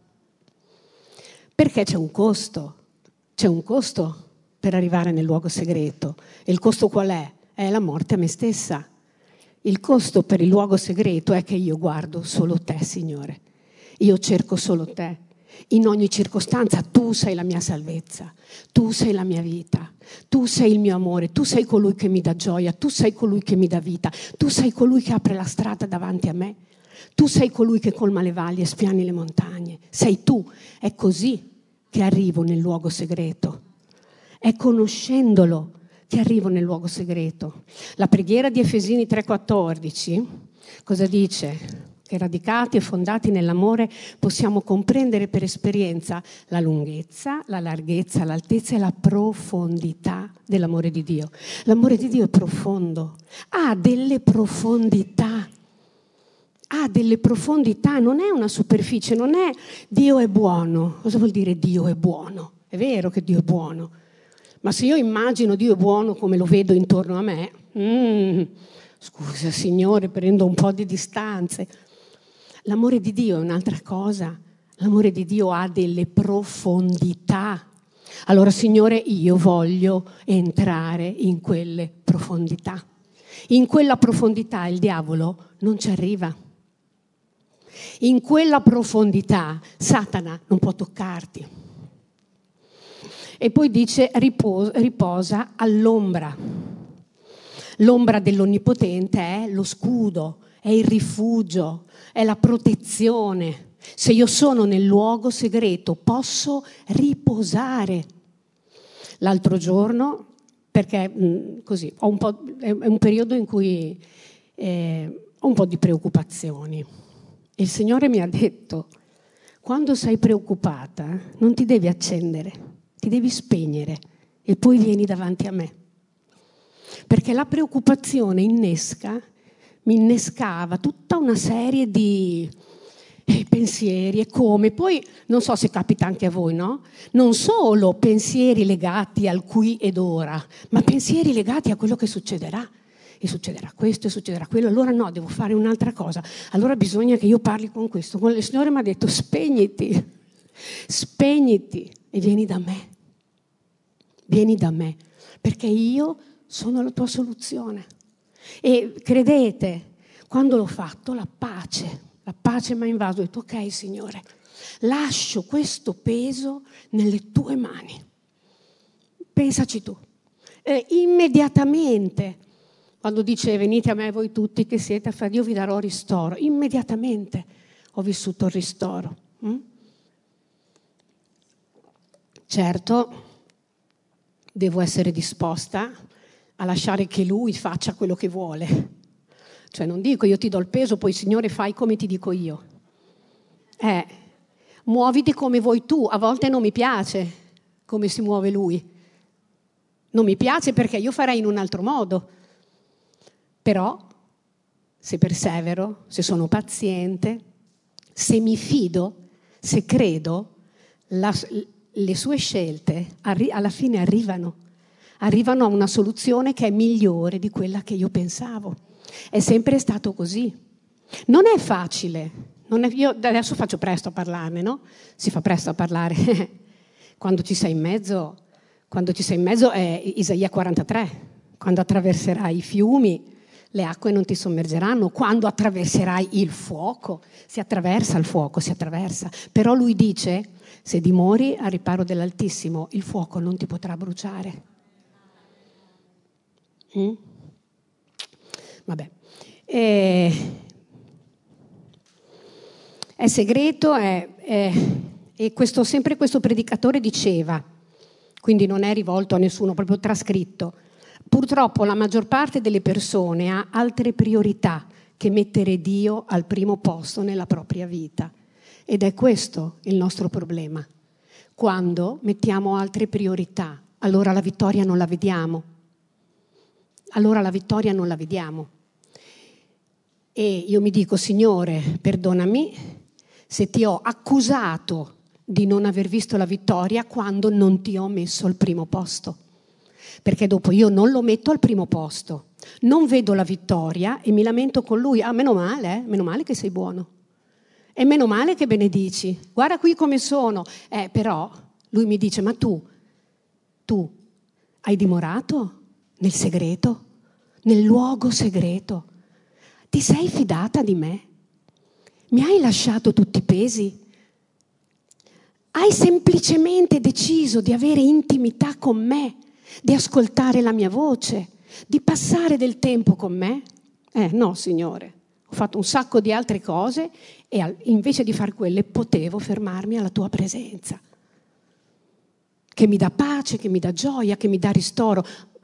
Perché c'è un costo per arrivare nel luogo segreto. E il costo qual è? È la morte a me stessa. Il costo per il luogo segreto è che io guardo solo te, Signore. Io cerco solo te. In ogni circostanza tu sei la mia salvezza, tu sei la mia vita, tu sei il mio amore, tu sei colui che mi dà gioia, tu sei colui che mi dà vita, tu sei colui che apre la strada davanti a me, tu sei colui che colma le valli e spiani le montagne, sei tu. È così che arrivo nel luogo segreto, è conoscendolo che arrivo nel luogo segreto. La preghiera di Efesini 3,14 cosa dice? Che radicati e fondati nell'amore possiamo comprendere per esperienza la lunghezza, la larghezza, l'altezza e la profondità dell'amore di Dio. L'amore di Dio è profondo, ha delle profondità, non è una superficie, non è Dio è buono. Cosa vuol dire Dio è buono? È vero che Dio è buono, ma se io immagino Dio è buono come lo vedo intorno a me, scusa Signore, prendo un po' di distanze. L'amore di Dio è un'altra cosa, l'amore di Dio ha delle profondità. Allora Signore, io voglio entrare in quelle profondità. In quella profondità il diavolo non ci arriva. In quella profondità Satana non può toccarti. E poi dice riposa all'ombra. L'ombra dell'Onnipotente è lo scudo, è il rifugio, è la protezione. Se io sono nel luogo segreto posso riposare. L'altro giorno, perché così, è un periodo in cui ho un po' di preoccupazioni. Il Signore mi ha detto, quando sei preoccupata non ti devi accendere, ti devi spegnere e poi vieni davanti a me. Perché la preoccupazione mi innescava tutta una serie di pensieri e come. Poi non so se capita anche a voi, no? Non solo pensieri legati al qui ed ora, ma pensieri legati a quello che succederà. E succederà questo e succederà quello. Allora no, devo fare un'altra cosa. Allora bisogna che io parli con questo. Il Signore mi ha detto spegniti e vieni da me. Vieni da me, perché io sono la tua soluzione. E credete, quando l'ho fatto, la pace mi ha invaso. Ho detto, ok Signore, lascio questo peso nelle tue mani. Pensaci tu. Immediatamente, quando dice venite a me voi tutti che siete afflitti, io vi darò ristoro. Immediatamente ho vissuto il ristoro. Certo, devo essere disposta a lasciare che Lui faccia quello che vuole. Cioè non dico io ti do il peso, poi Signore fai come ti dico io. Muoviti come vuoi tu. A volte non mi piace come si muove Lui. Non mi piace perché io farei in un altro modo. Però se persevero, se sono paziente, se mi fido, se credo, le sue scelte alla fine arrivano a una soluzione che è migliore di quella che io pensavo. È sempre stato così. Non è facile. Io adesso faccio presto a parlarne, no? Si fa presto a parlare. Quando ci sei in mezzo è Isaia 43. Quando attraverserai i fiumi, le acque non ti sommergeranno. Quando attraverserai il fuoco, si attraversa il fuoco, si attraversa. Però lui dice, se dimori al riparo dell'Altissimo, il fuoco non ti potrà bruciare. Vabbè. È segreto, e sempre questo predicatore diceva, quindi non è rivolto a nessuno, proprio trascritto. Purtroppo la maggior parte delle persone ha altre priorità che mettere Dio al primo posto nella propria vita. Ed è questo il nostro problema. Quando mettiamo altre priorità, allora la vittoria non la vediamo. E io mi dico, Signore, perdonami se ti ho accusato di non aver visto la vittoria quando non ti ho messo al primo posto. Perché dopo io non lo metto al primo posto, non vedo la vittoria e mi lamento con lui. Meno male che sei buono. E meno male che benedici. Guarda qui come sono. Però lui mi dice, ma tu hai dimorato nel segreto, nel luogo segreto. Ti sei fidata di me? Mi hai lasciato tutti i pesi? Hai semplicemente deciso di avere intimità con me, di ascoltare la mia voce, di passare del tempo con me? No, Signore, ho fatto un sacco di altre cose e invece di far quelle potevo fermarmi alla tua presenza, che mi dà pace, che mi dà gioia, che mi dà ristoro.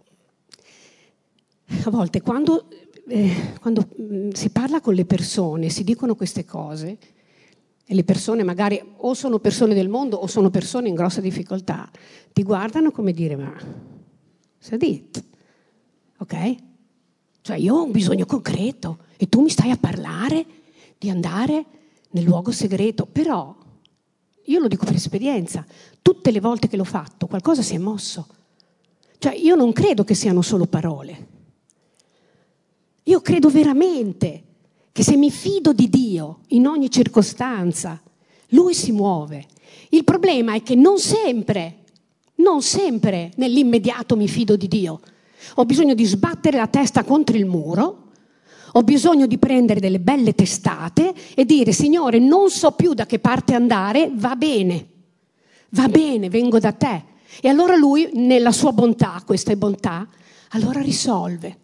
A volte quando si parla con le persone, si dicono queste cose, e le persone magari o sono persone del mondo o sono persone in grossa difficoltà, ti guardano come dire, ma sadit, ok? Cioè io ho un bisogno concreto e tu mi stai a parlare di andare nel luogo segreto, però io lo dico per esperienza, tutte le volte che l'ho fatto qualcosa si è mosso. Cioè io non credo che siano solo parole. Io credo veramente che se mi fido di Dio in ogni circostanza, Lui si muove. Il problema è che non sempre nell'immediato mi fido di Dio. Ho bisogno di sbattere la testa contro il muro, ho bisogno di prendere delle belle testate e dire, Signore, non so più da che parte andare, va bene, vengo da te. E allora Lui, nella sua bontà, questa è bontà, allora risolve.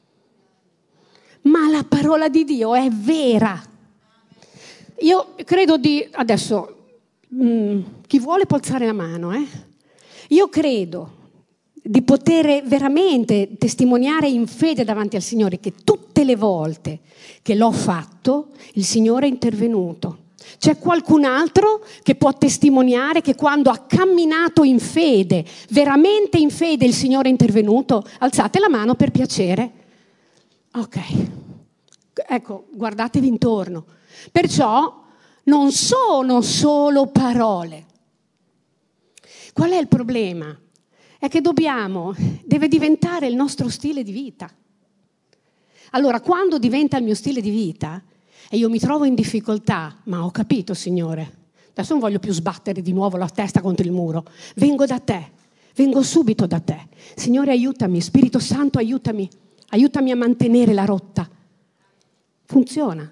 Ma la parola di Dio è vera. Io credo adesso, chi vuole può alzare la mano, Io credo di poter veramente testimoniare in fede davanti al Signore che tutte le volte che l'ho fatto, il Signore è intervenuto. C'è qualcun altro che può testimoniare che quando ha camminato in fede, veramente in fede, il Signore è intervenuto? Alzate la mano per piacere. Ok, ecco, guardatevi intorno. Perciò non sono solo parole. Qual è il problema? È che deve diventare il nostro stile di vita. Allora, quando diventa il mio stile di vita e io mi trovo in difficoltà, ma ho capito, Signore, adesso non voglio più sbattere di nuovo la testa contro il muro, vengo da te, vengo subito da te. Signore, aiutami, Spirito Santo, aiutami a mantenere la rotta. Funziona.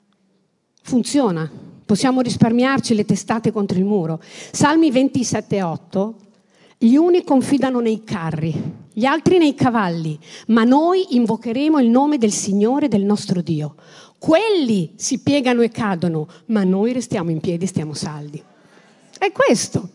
Possiamo risparmiarci le testate contro il muro. Salmi 27,8: gli uni confidano nei carri, gli altri nei cavalli, ma noi invocheremo il nome del Signore, del nostro Dio. Quelli si piegano e cadono, ma noi restiamo in piedi e stiamo saldi. È questo.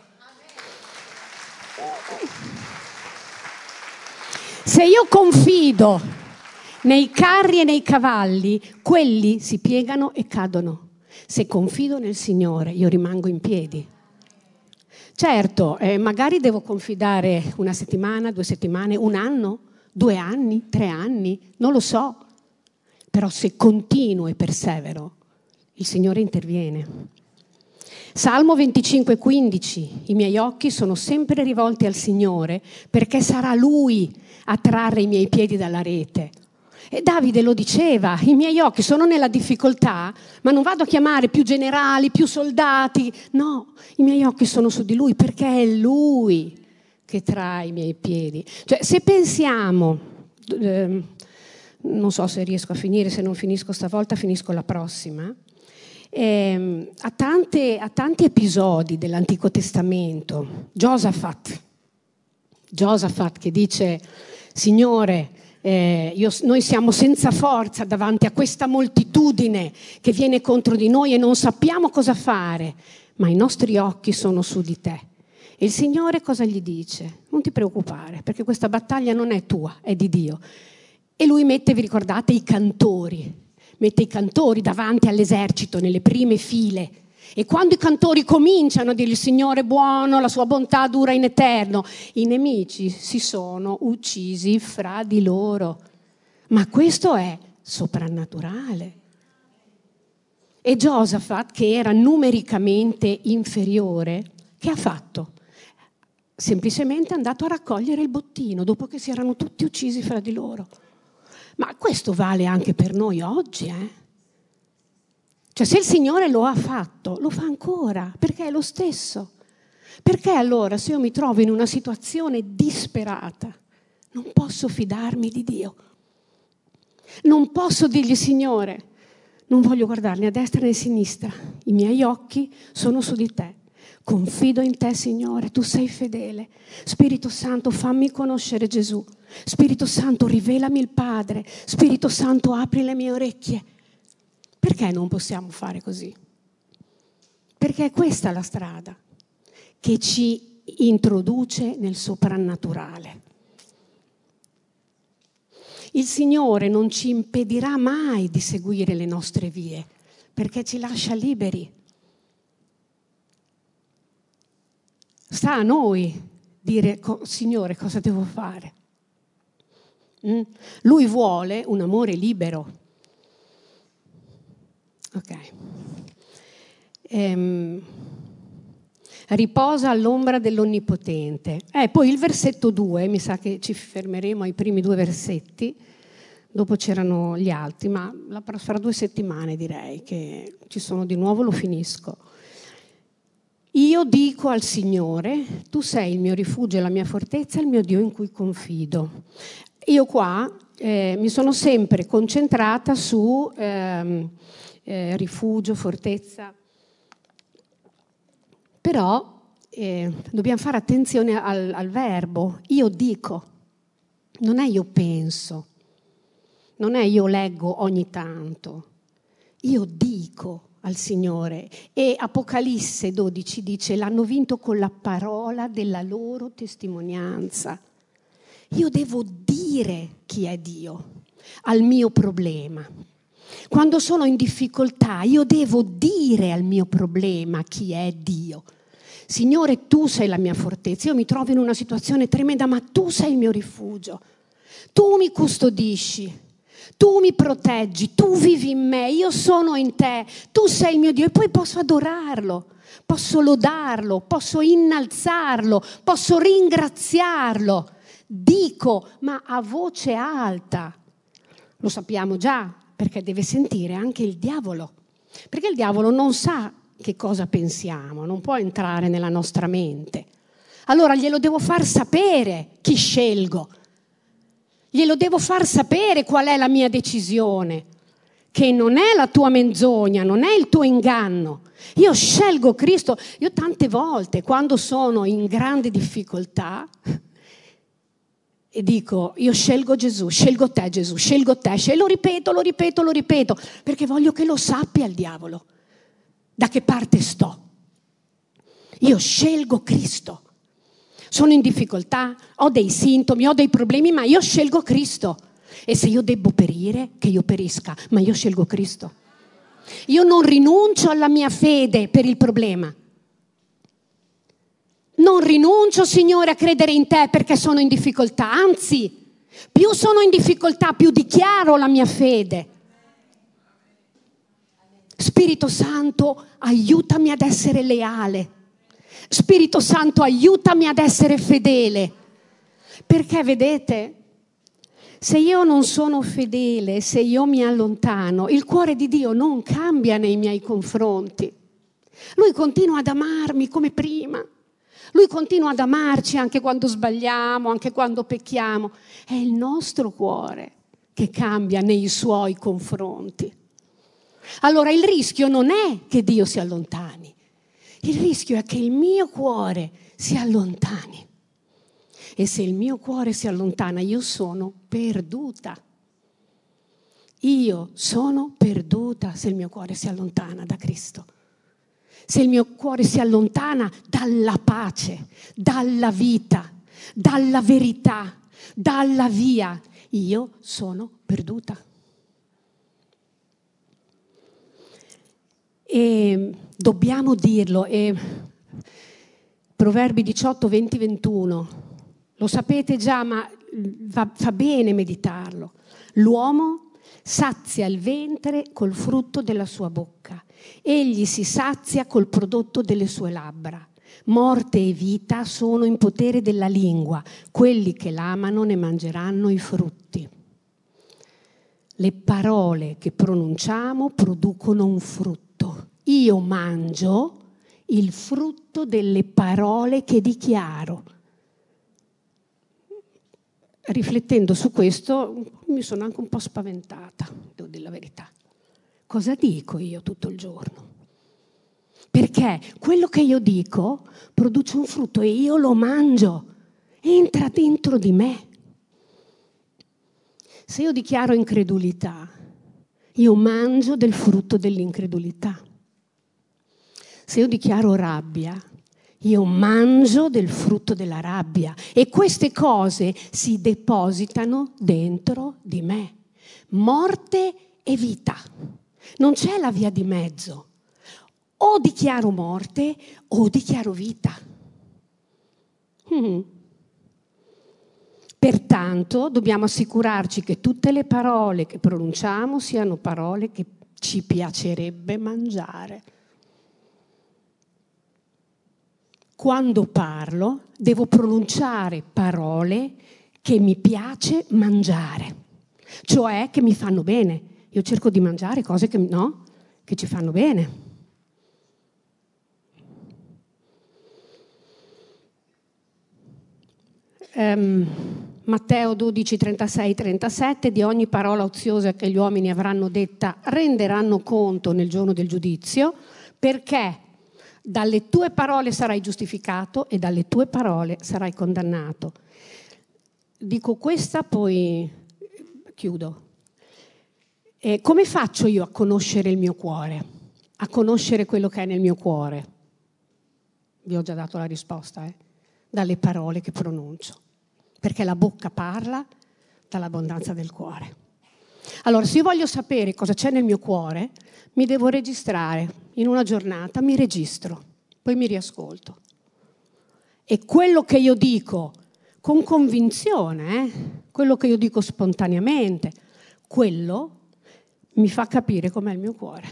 Se io confido nei carri e nei cavalli, quelli si piegano e cadono. Se confido nel Signore, io rimango in piedi. Certo, magari devo confidare 1 settimana, 2 settimane, 1 anno, 2 anni, 3 anni, non lo so. Però se continuo e persevero, il Signore interviene. Salmo 25,15: i miei occhi sono sempre rivolti al Signore, perché sarà Lui a trarre i miei piedi dalla rete. E Davide lo diceva, i miei occhi sono nella difficoltà, ma non vado a chiamare più generali, più soldati, no, i miei occhi sono su di Lui, perché è Lui che trae i miei piedi. Cioè, se pensiamo, non so se riesco a finire, se non finisco stavolta finisco la prossima, a tanti episodi dell'Antico Testamento. Giosafat che dice, Signore, noi siamo senza forza davanti a questa moltitudine che viene contro di noi e non sappiamo cosa fare, ma i nostri occhi sono su di te. E il Signore cosa gli dice? Non ti preoccupare, perché questa battaglia non è tua, è di Dio. E lui mette, vi ricordate, i cantori davanti all'esercito, nelle prime file. E quando i cantori cominciano a dire il Signore è buono, la sua bontà dura in eterno, i nemici si sono uccisi fra di loro. Ma questo è soprannaturale. E Giosafat, che era numericamente inferiore, che ha fatto? Semplicemente è andato a raccogliere il bottino dopo che si erano tutti uccisi fra di loro. Ma questo vale anche per noi oggi, Cioè, se il Signore lo ha fatto, lo fa ancora, perché è lo stesso. Perché allora, se io mi trovo in una situazione disperata, non posso fidarmi di Dio? Non posso dirgli, Signore, non voglio guardare né a destra né a sinistra, i miei occhi sono su di te. Confido in te, Signore, tu sei fedele. Spirito Santo, fammi conoscere Gesù. Spirito Santo, rivelami il Padre. Spirito Santo, apri le mie orecchie. Perché non possiamo fare così? Perché è questa la strada che ci introduce nel soprannaturale. Il Signore non ci impedirà mai di seguire le nostre vie, perché ci lascia liberi. Sta a noi dire, Signore, cosa devo fare? Lui vuole un amore libero. Ok. Riposa all'ombra dell'Onnipotente. Poi il versetto 2, mi sa che ci fermeremo ai primi 2 versetti, dopo c'erano gli altri, ma fra 2 settimane direi che ci sono di nuovo, lo finisco. Io dico al Signore, tu sei il mio rifugio e la mia fortezza, il mio Dio in cui confido. Io qua mi sono sempre concentrata su rifugio, fortezza, però dobbiamo fare attenzione al verbo. Io dico, non è io penso, non è io leggo ogni tanto, io dico al Signore. E Apocalisse 12 dice, l'hanno vinto con la parola della loro testimonianza. Io devo dire chi è Dio al mio problema. Quando sono in difficoltà, io devo dire al mio problema chi è Dio. Signore, tu sei la mia fortezza. Io mi trovo in una situazione tremenda, ma tu sei il mio rifugio. Tu mi custodisci, tu mi proteggi, tu vivi in me, io sono in te, tu sei il mio Dio. E poi posso adorarlo, posso lodarlo, posso innalzarlo, posso ringraziarlo. Dico, ma a voce alta. Lo sappiamo già, perché deve sentire anche il diavolo. Perché il diavolo non sa che cosa pensiamo, non può entrare nella nostra mente. Allora glielo devo far sapere chi scelgo. Glielo devo far sapere qual è la mia decisione, che non è la tua menzogna, non è il tuo inganno. Io scelgo Cristo. Io tante volte, quando sono in grande difficoltà, e dico, io scelgo Gesù, scelgo te Gesù, scelgo te, e lo ripeto, perché voglio che lo sappia il diavolo, da che parte sto. Io scelgo Cristo. Sono in difficoltà, ho dei sintomi, ho dei problemi, ma io scelgo Cristo. E se io debbo perire, che io perisca, ma io scelgo Cristo. Io non rinuncio alla mia fede per il problema. Non rinuncio, Signore, a credere in te perché sono in difficoltà. Anzi, più sono in difficoltà, più dichiaro la mia fede. Spirito Santo, aiutami ad essere leale. Spirito Santo, aiutami ad essere fedele. Perché vedete, se io non sono fedele, se io mi allontano, il cuore di Dio non cambia nei miei confronti. Lui continua ad amarmi come prima. Lui continua ad amarci anche quando sbagliamo, anche quando pecchiamo. È il nostro cuore che cambia nei suoi confronti. Allora il rischio non è che Dio si allontani. Il rischio è che il mio cuore si allontani. E se il mio cuore si allontana, io sono perduta. Io sono perduta se il mio cuore si allontana da Cristo. Se il mio cuore si allontana dalla pace, dalla vita, dalla verità, dalla via, io sono perduta. E dobbiamo dirlo. E Proverbi 18, 20, 21, lo sapete già, ma fa bene meditarlo. L'uomo sazia il ventre col frutto della sua bocca. Egli si sazia col prodotto delle sue labbra. Morte e vita sono in potere della lingua. Quelli che l'amano ne mangeranno i frutti. Le parole che pronunciamo producono un frutto. Io mangio il frutto delle parole che dichiaro. Riflettendo su questo mi sono anche un po' spaventata, devo dire la verità. Cosa dico io tutto il giorno? Perché quello che io dico produce un frutto e io lo mangio, entra dentro di me. Se io dichiaro incredulità, io mangio del frutto dell'incredulità. Se io dichiaro rabbia, io mangio del frutto della rabbia. E queste cose si depositano dentro di me. Morte e vita. Non c'è la via di mezzo. O dichiaro morte o dichiaro vita. Pertanto dobbiamo assicurarci che tutte le parole che pronunciamo siano parole che ci piacerebbe mangiare. Quando parlo devo pronunciare parole che mi piace mangiare, cioè che mi fanno bene. Io cerco di mangiare cose che ci fanno bene. Matteo 12, 36, 37, di ogni parola oziosa che gli uomini avranno detta renderanno conto nel giorno del giudizio, perché dalle tue parole sarai giustificato e dalle tue parole sarai condannato. Dico questa, poi chiudo. Come faccio io a conoscere il mio cuore? A conoscere quello che è nel mio cuore? Vi ho già dato la risposta, dalle parole che pronuncio. Perché la bocca parla dall'abbondanza del cuore. Allora, se io voglio sapere cosa c'è nel mio cuore, mi devo registrare. In una giornata mi registro, poi mi riascolto. E quello che io dico con convinzione, quello che io dico spontaneamente, quello mi fa capire com'è il mio cuore.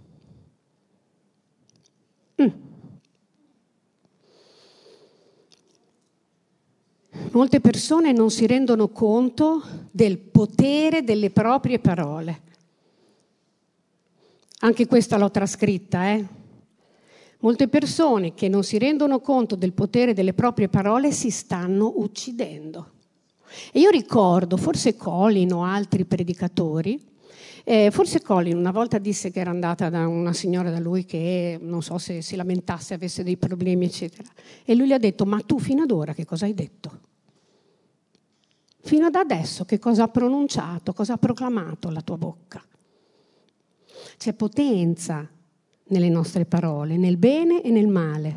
Molte persone non si rendono conto del potere delle proprie parole. Anche questa l'ho trascritta, Molte persone che non si rendono conto del potere delle proprie parole si stanno uccidendo. E io ricordo, forse Colin o altri predicatori, forse Colin una volta disse che era andata da una signora da lui che non so se si lamentasse, avesse dei problemi, eccetera. E lui le ha detto: ma tu fino ad ora che cosa hai detto? Fino ad adesso che cosa ha pronunciato, cosa ha proclamato la tua bocca? C'è potenza nelle nostre parole, nel bene e nel male.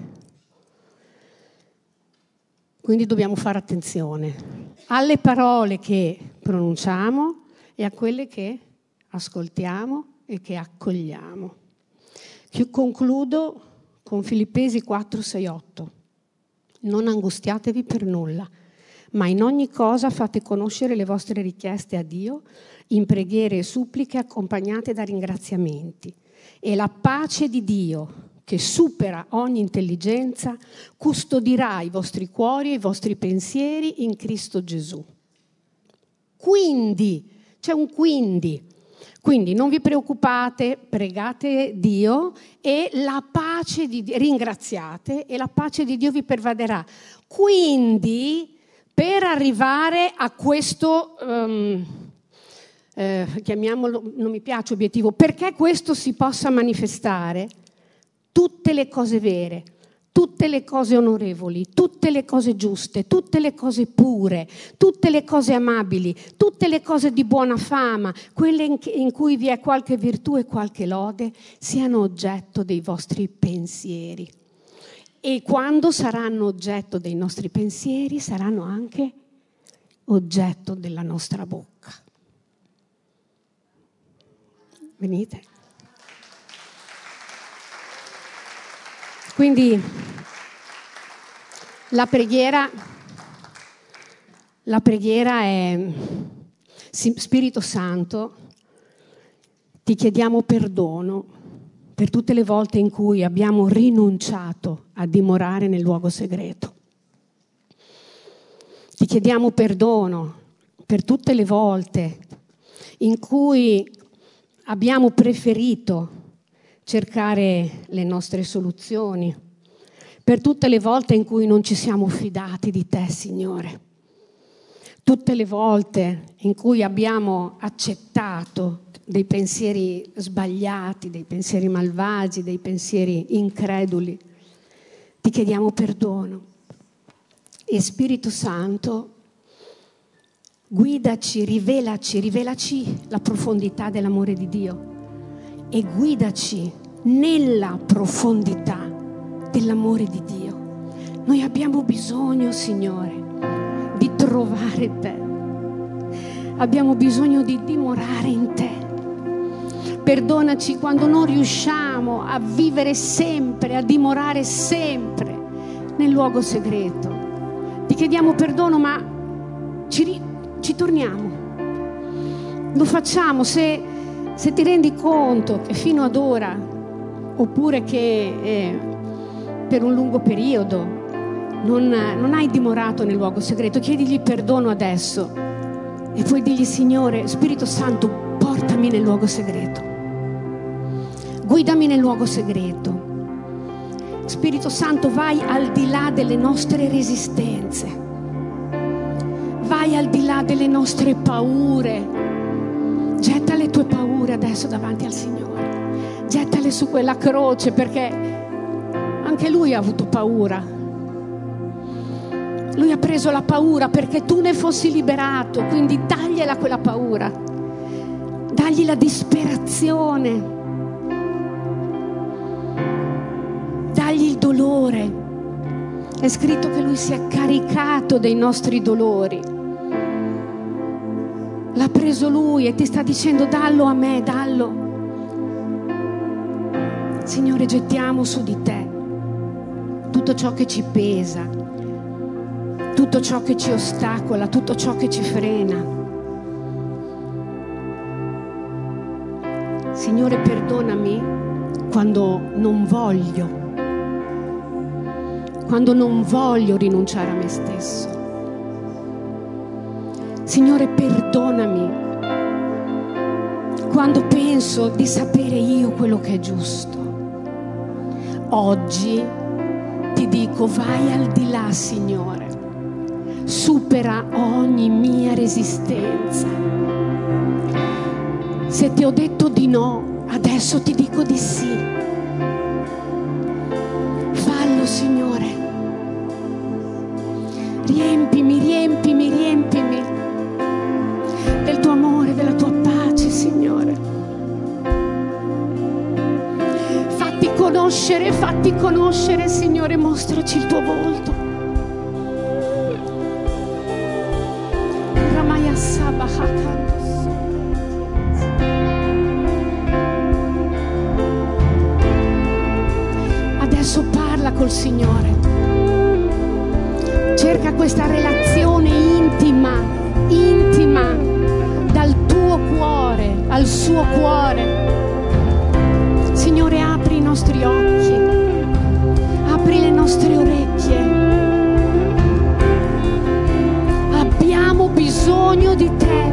Quindi dobbiamo fare attenzione alle parole che pronunciamo e a quelle che ascoltiamo e che accogliamo. Concludo con Filippesi 4, 6, 8. Non angustiatevi per nulla, ma in ogni cosa fate conoscere le vostre richieste a Dio in preghiere e suppliche accompagnate da ringraziamenti. E la pace di Dio, che supera ogni intelligenza, custodirà i vostri cuori e i vostri pensieri in Cristo Gesù. Quindi, c'è un quindi. Quindi non vi preoccupate, pregate Dio e la pace di Dio, ringraziate e la pace di Dio vi pervaderà. Quindi, per arrivare a questo, chiamiamolo, non mi piace obiettivo, perché questo si possa manifestare, tutte le cose vere, tutte le cose onorevoli, tutte le cose giuste, tutte le cose pure, tutte le cose amabili, tutte le cose di buona fama, quelle in cui vi è qualche virtù e qualche lode, siano oggetto dei vostri pensieri. E quando saranno oggetto dei nostri pensieri, saranno anche oggetto della nostra bocca. Venite. Quindi la preghiera è: Spirito Santo, ti chiediamo perdono per tutte le volte in cui abbiamo rinunciato a dimorare nel luogo segreto. Ti chiediamo perdono per tutte le volte in cui abbiamo preferito cercare le nostre soluzioni, per tutte le volte in cui non ci siamo fidati di te, Signore. tutte le volte in cui abbiamo accettato dei pensieri sbagliati, dei pensieri malvagi, dei pensieri increduli, ti chiediamo perdono. E Spirito Santo, guidaci, rivelaci la profondità dell'amore di Dio e guidaci nella profondità dell'amore di Dio. Noi abbiamo bisogno, Signore, di trovare Te. Abbiamo bisogno di dimorare in Te. Perdonaci quando non riusciamo a vivere sempre, a dimorare sempre nel luogo segreto. Ti chiediamo perdono, ma ci torniamo. Lo facciamo se ti rendi conto che fino ad ora, oppure che per un lungo periodo non hai dimorato nel luogo segreto, chiedigli perdono adesso e poi digli: Signore, Spirito Santo, portami nel luogo segreto, guidami nel luogo segreto. Spirito Santo, vai al di là delle nostre resistenze, vai al di là delle nostre paure. Getta le tue paure adesso davanti al Signore, gettale su quella croce, perché anche Lui ha avuto paura. Lui ha preso la paura perché tu ne fossi liberato, quindi dagliela quella paura, dagli la disperazione, dagli il dolore. È scritto che Lui si è caricato dei nostri dolori, l'ha preso Lui e ti sta dicendo: dallo a me, dallo. Signore, gettiamo su di Te tutto ciò che ci pesa, tutto ciò che ci ostacola, tutto ciò che ci frena. Signore, perdonami quando non voglio rinunciare a me stesso. Signore, perdonami quando penso di sapere io quello che è giusto. Oggi ti dico: vai al di là, Signore, supera ogni mia resistenza. Se ti ho detto di no, adesso ti dico di sì. Fallo, Signore. Riempimi del tuo amore, della tua pace, Signore. Fatti conoscere, Signore, mostraci il tuo volto. Adesso parla col Signore. Cerca questa relazione intima, dal tuo cuore al suo cuore. Signore, apri i nostri occhi, apri le nostre orecchie. Abbiamo bisogno di Te.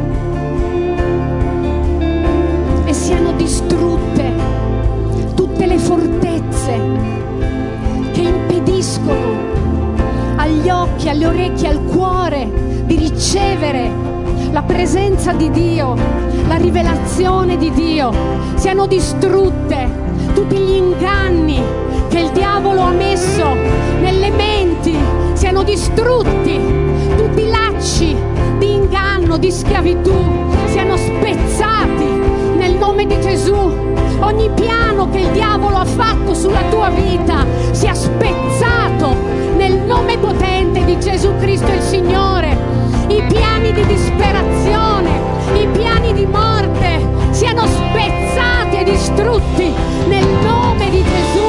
E siano distrutte tutte le fortezze che impediscono agli occhi, alle orecchie, al cuore di ricevere la presenza di Dio, la rivelazione di Dio. Siano distrutte tutti gli inganni che il diavolo ha messo nelle menti, siano distrutti tutti i lacci di inganno, di schiavitù, siano spezzati nel nome di Gesù. Ogni piano che il diavolo ha fatto sulla tua vita sia spezzato nel nome potente di Gesù Cristo il Signore. I piani di disperazione, i piani di morte siano spezzati e distrutti nel nome di Gesù.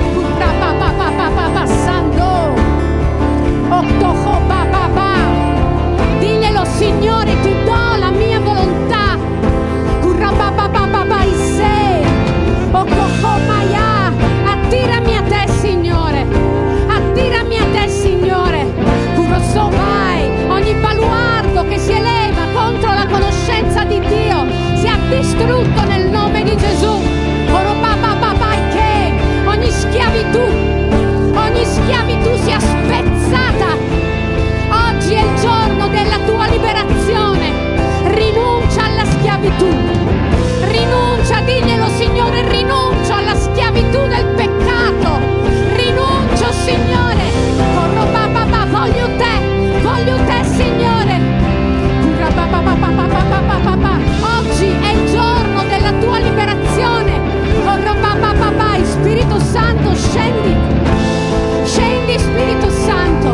Diglielo: Signore, ti do la mia volontà. Attirami a te, Signore. Attirami a te, Signore. Ogni baluardo che si eleva contro la conoscenza di Dio sia distrutto nel nome di Gesù. scendi, scendi Spirito Santo.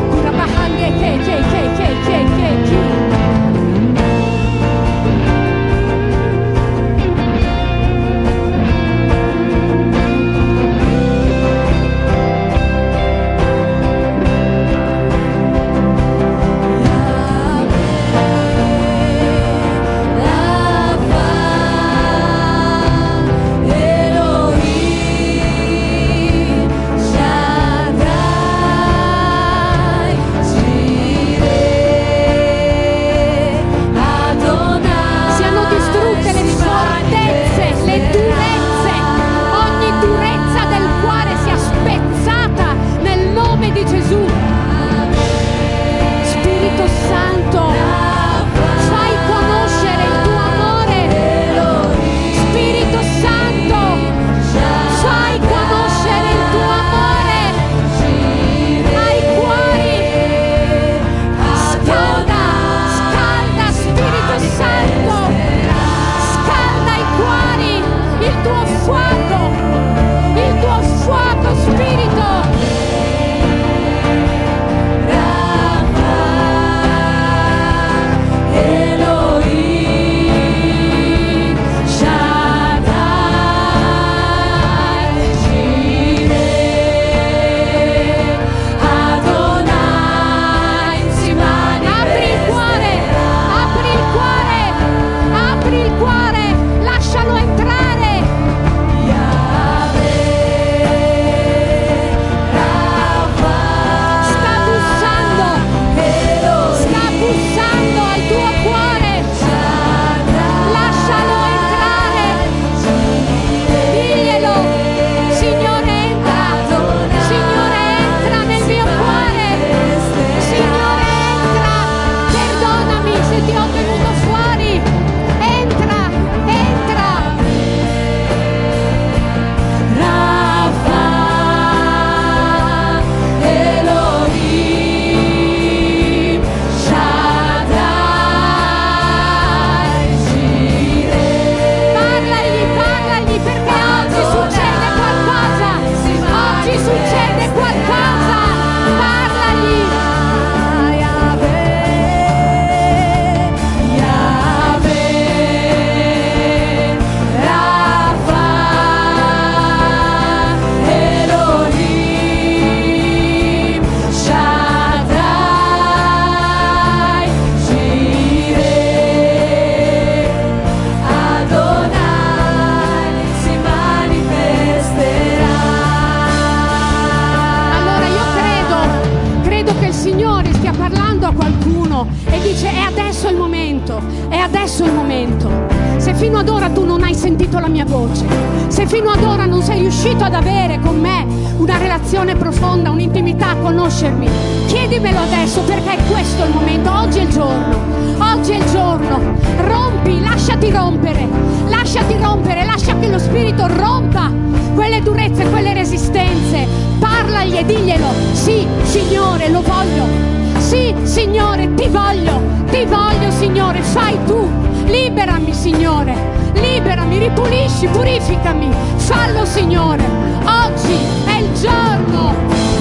adesso è il momento. Se fino ad ora tu non hai sentito la mia voce, se fino ad ora non sei riuscito ad avere con me una relazione profonda, un'intimità, a conoscermi, chiedimelo adesso, perché è questo il momento. Oggi è il giorno, oggi è il giorno. Rompi, lasciati rompere, lascia che lo Spirito rompa quelle durezze, quelle resistenze. Parlagli e diglielo: sì Signore, lo voglio. Sì, Signore, ti voglio, Signore, fai tu, liberami, Signore, liberami, ripulisci, purificami, fallo, Signore, oggi è il giorno.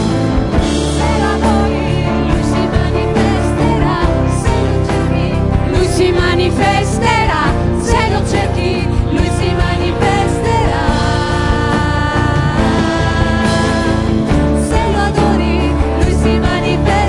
Se l'amore, Lui si manifesterà, se lo cerchi, Lui si manifesterà, se lo cerchi, Lui si manifesterà. Se lo adori, Lui si manifesterà.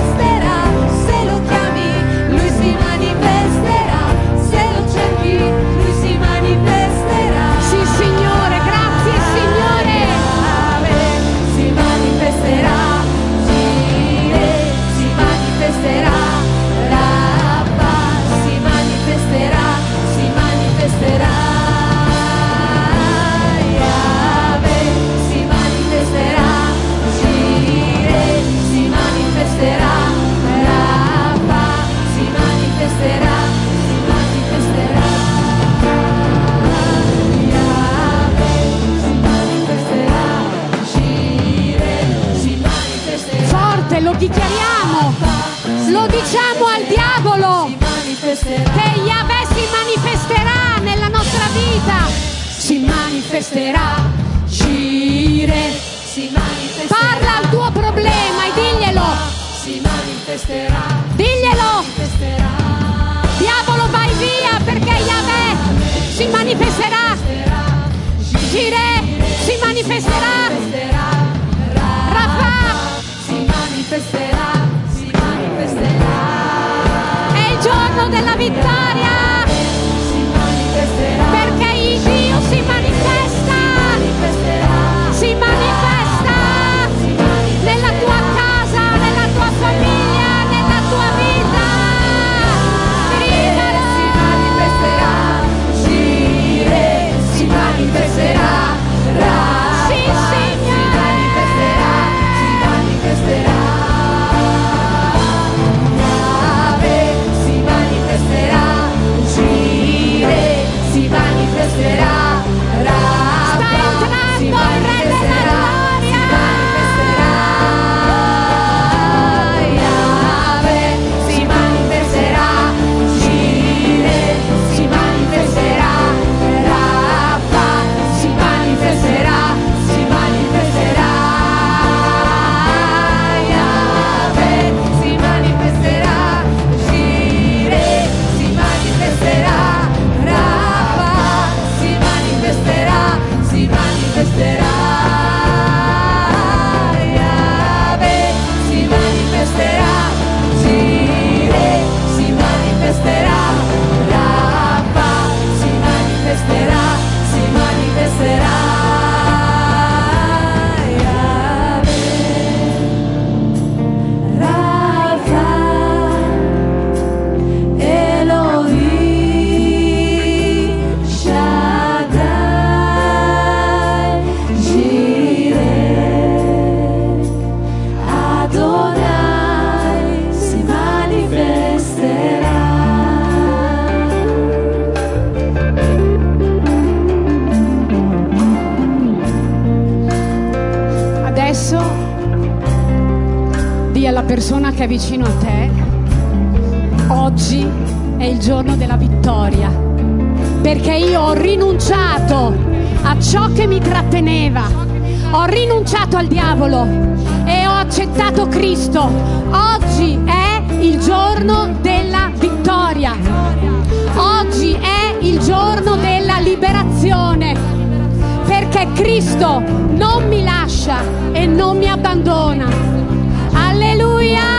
Lo dichiariamo, lo diciamo al diavolo che Yahweh si manifesterà nella nostra vita, si manifesterà, Shire si manifesterà. Parla al tuo problema e diglielo. Si manifesterà. Diglielo. Si manifesterà. Diavolo, vai via, perché Yahweh si manifesterà. Jireh si manifesterà. Rafa Si manifesterà. Si manifesterà. è il giorno della vittoria. Si manifesterà. Perché il Dio si manifesta. Si manifesta nella tua casa, nella tua famiglia, nella tua vita. Gridalo. Si manifesterà. Jireh si manifesterà. Rafa Sì, Signore. si manifesterà. Yahweh si manifesterà. Jireh si manifesterà. Sta entrando il Re della Gloria. Yahweh si manifesterà. Jireh si manifesterà. Rafa si manifesterà. Si manifesterà. Yahweh si manifesterà. Jireh si manifesterà. Rafa si manifesterà. Si manifesterà. Yahweh si manifesterà. Jireh si manifesterà. Rafa si manifesterà. Si manifesterà. Yahweh. Rafa Elohim Shaddai Jireh Adonai si manifesterà. Adesso di alla persona che è vicino a te: oggi è il giorno della vittoria, perché io ho rinunciato a ciò che mi tratteneva, ho rinunciato al diavolo e ho accettato Cristo. Oggi è il giorno della vittoria, oggi è il giorno della liberazione, perché Cristo non mi lascia e non mi abbandona. Alleluia!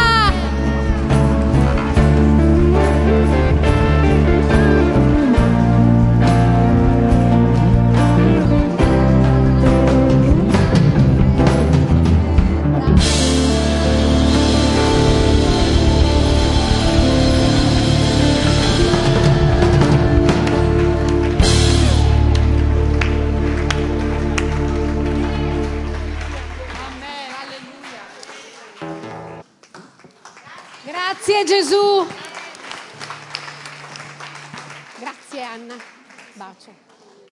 Grazie Gesù. Grazie Anna. Bacio.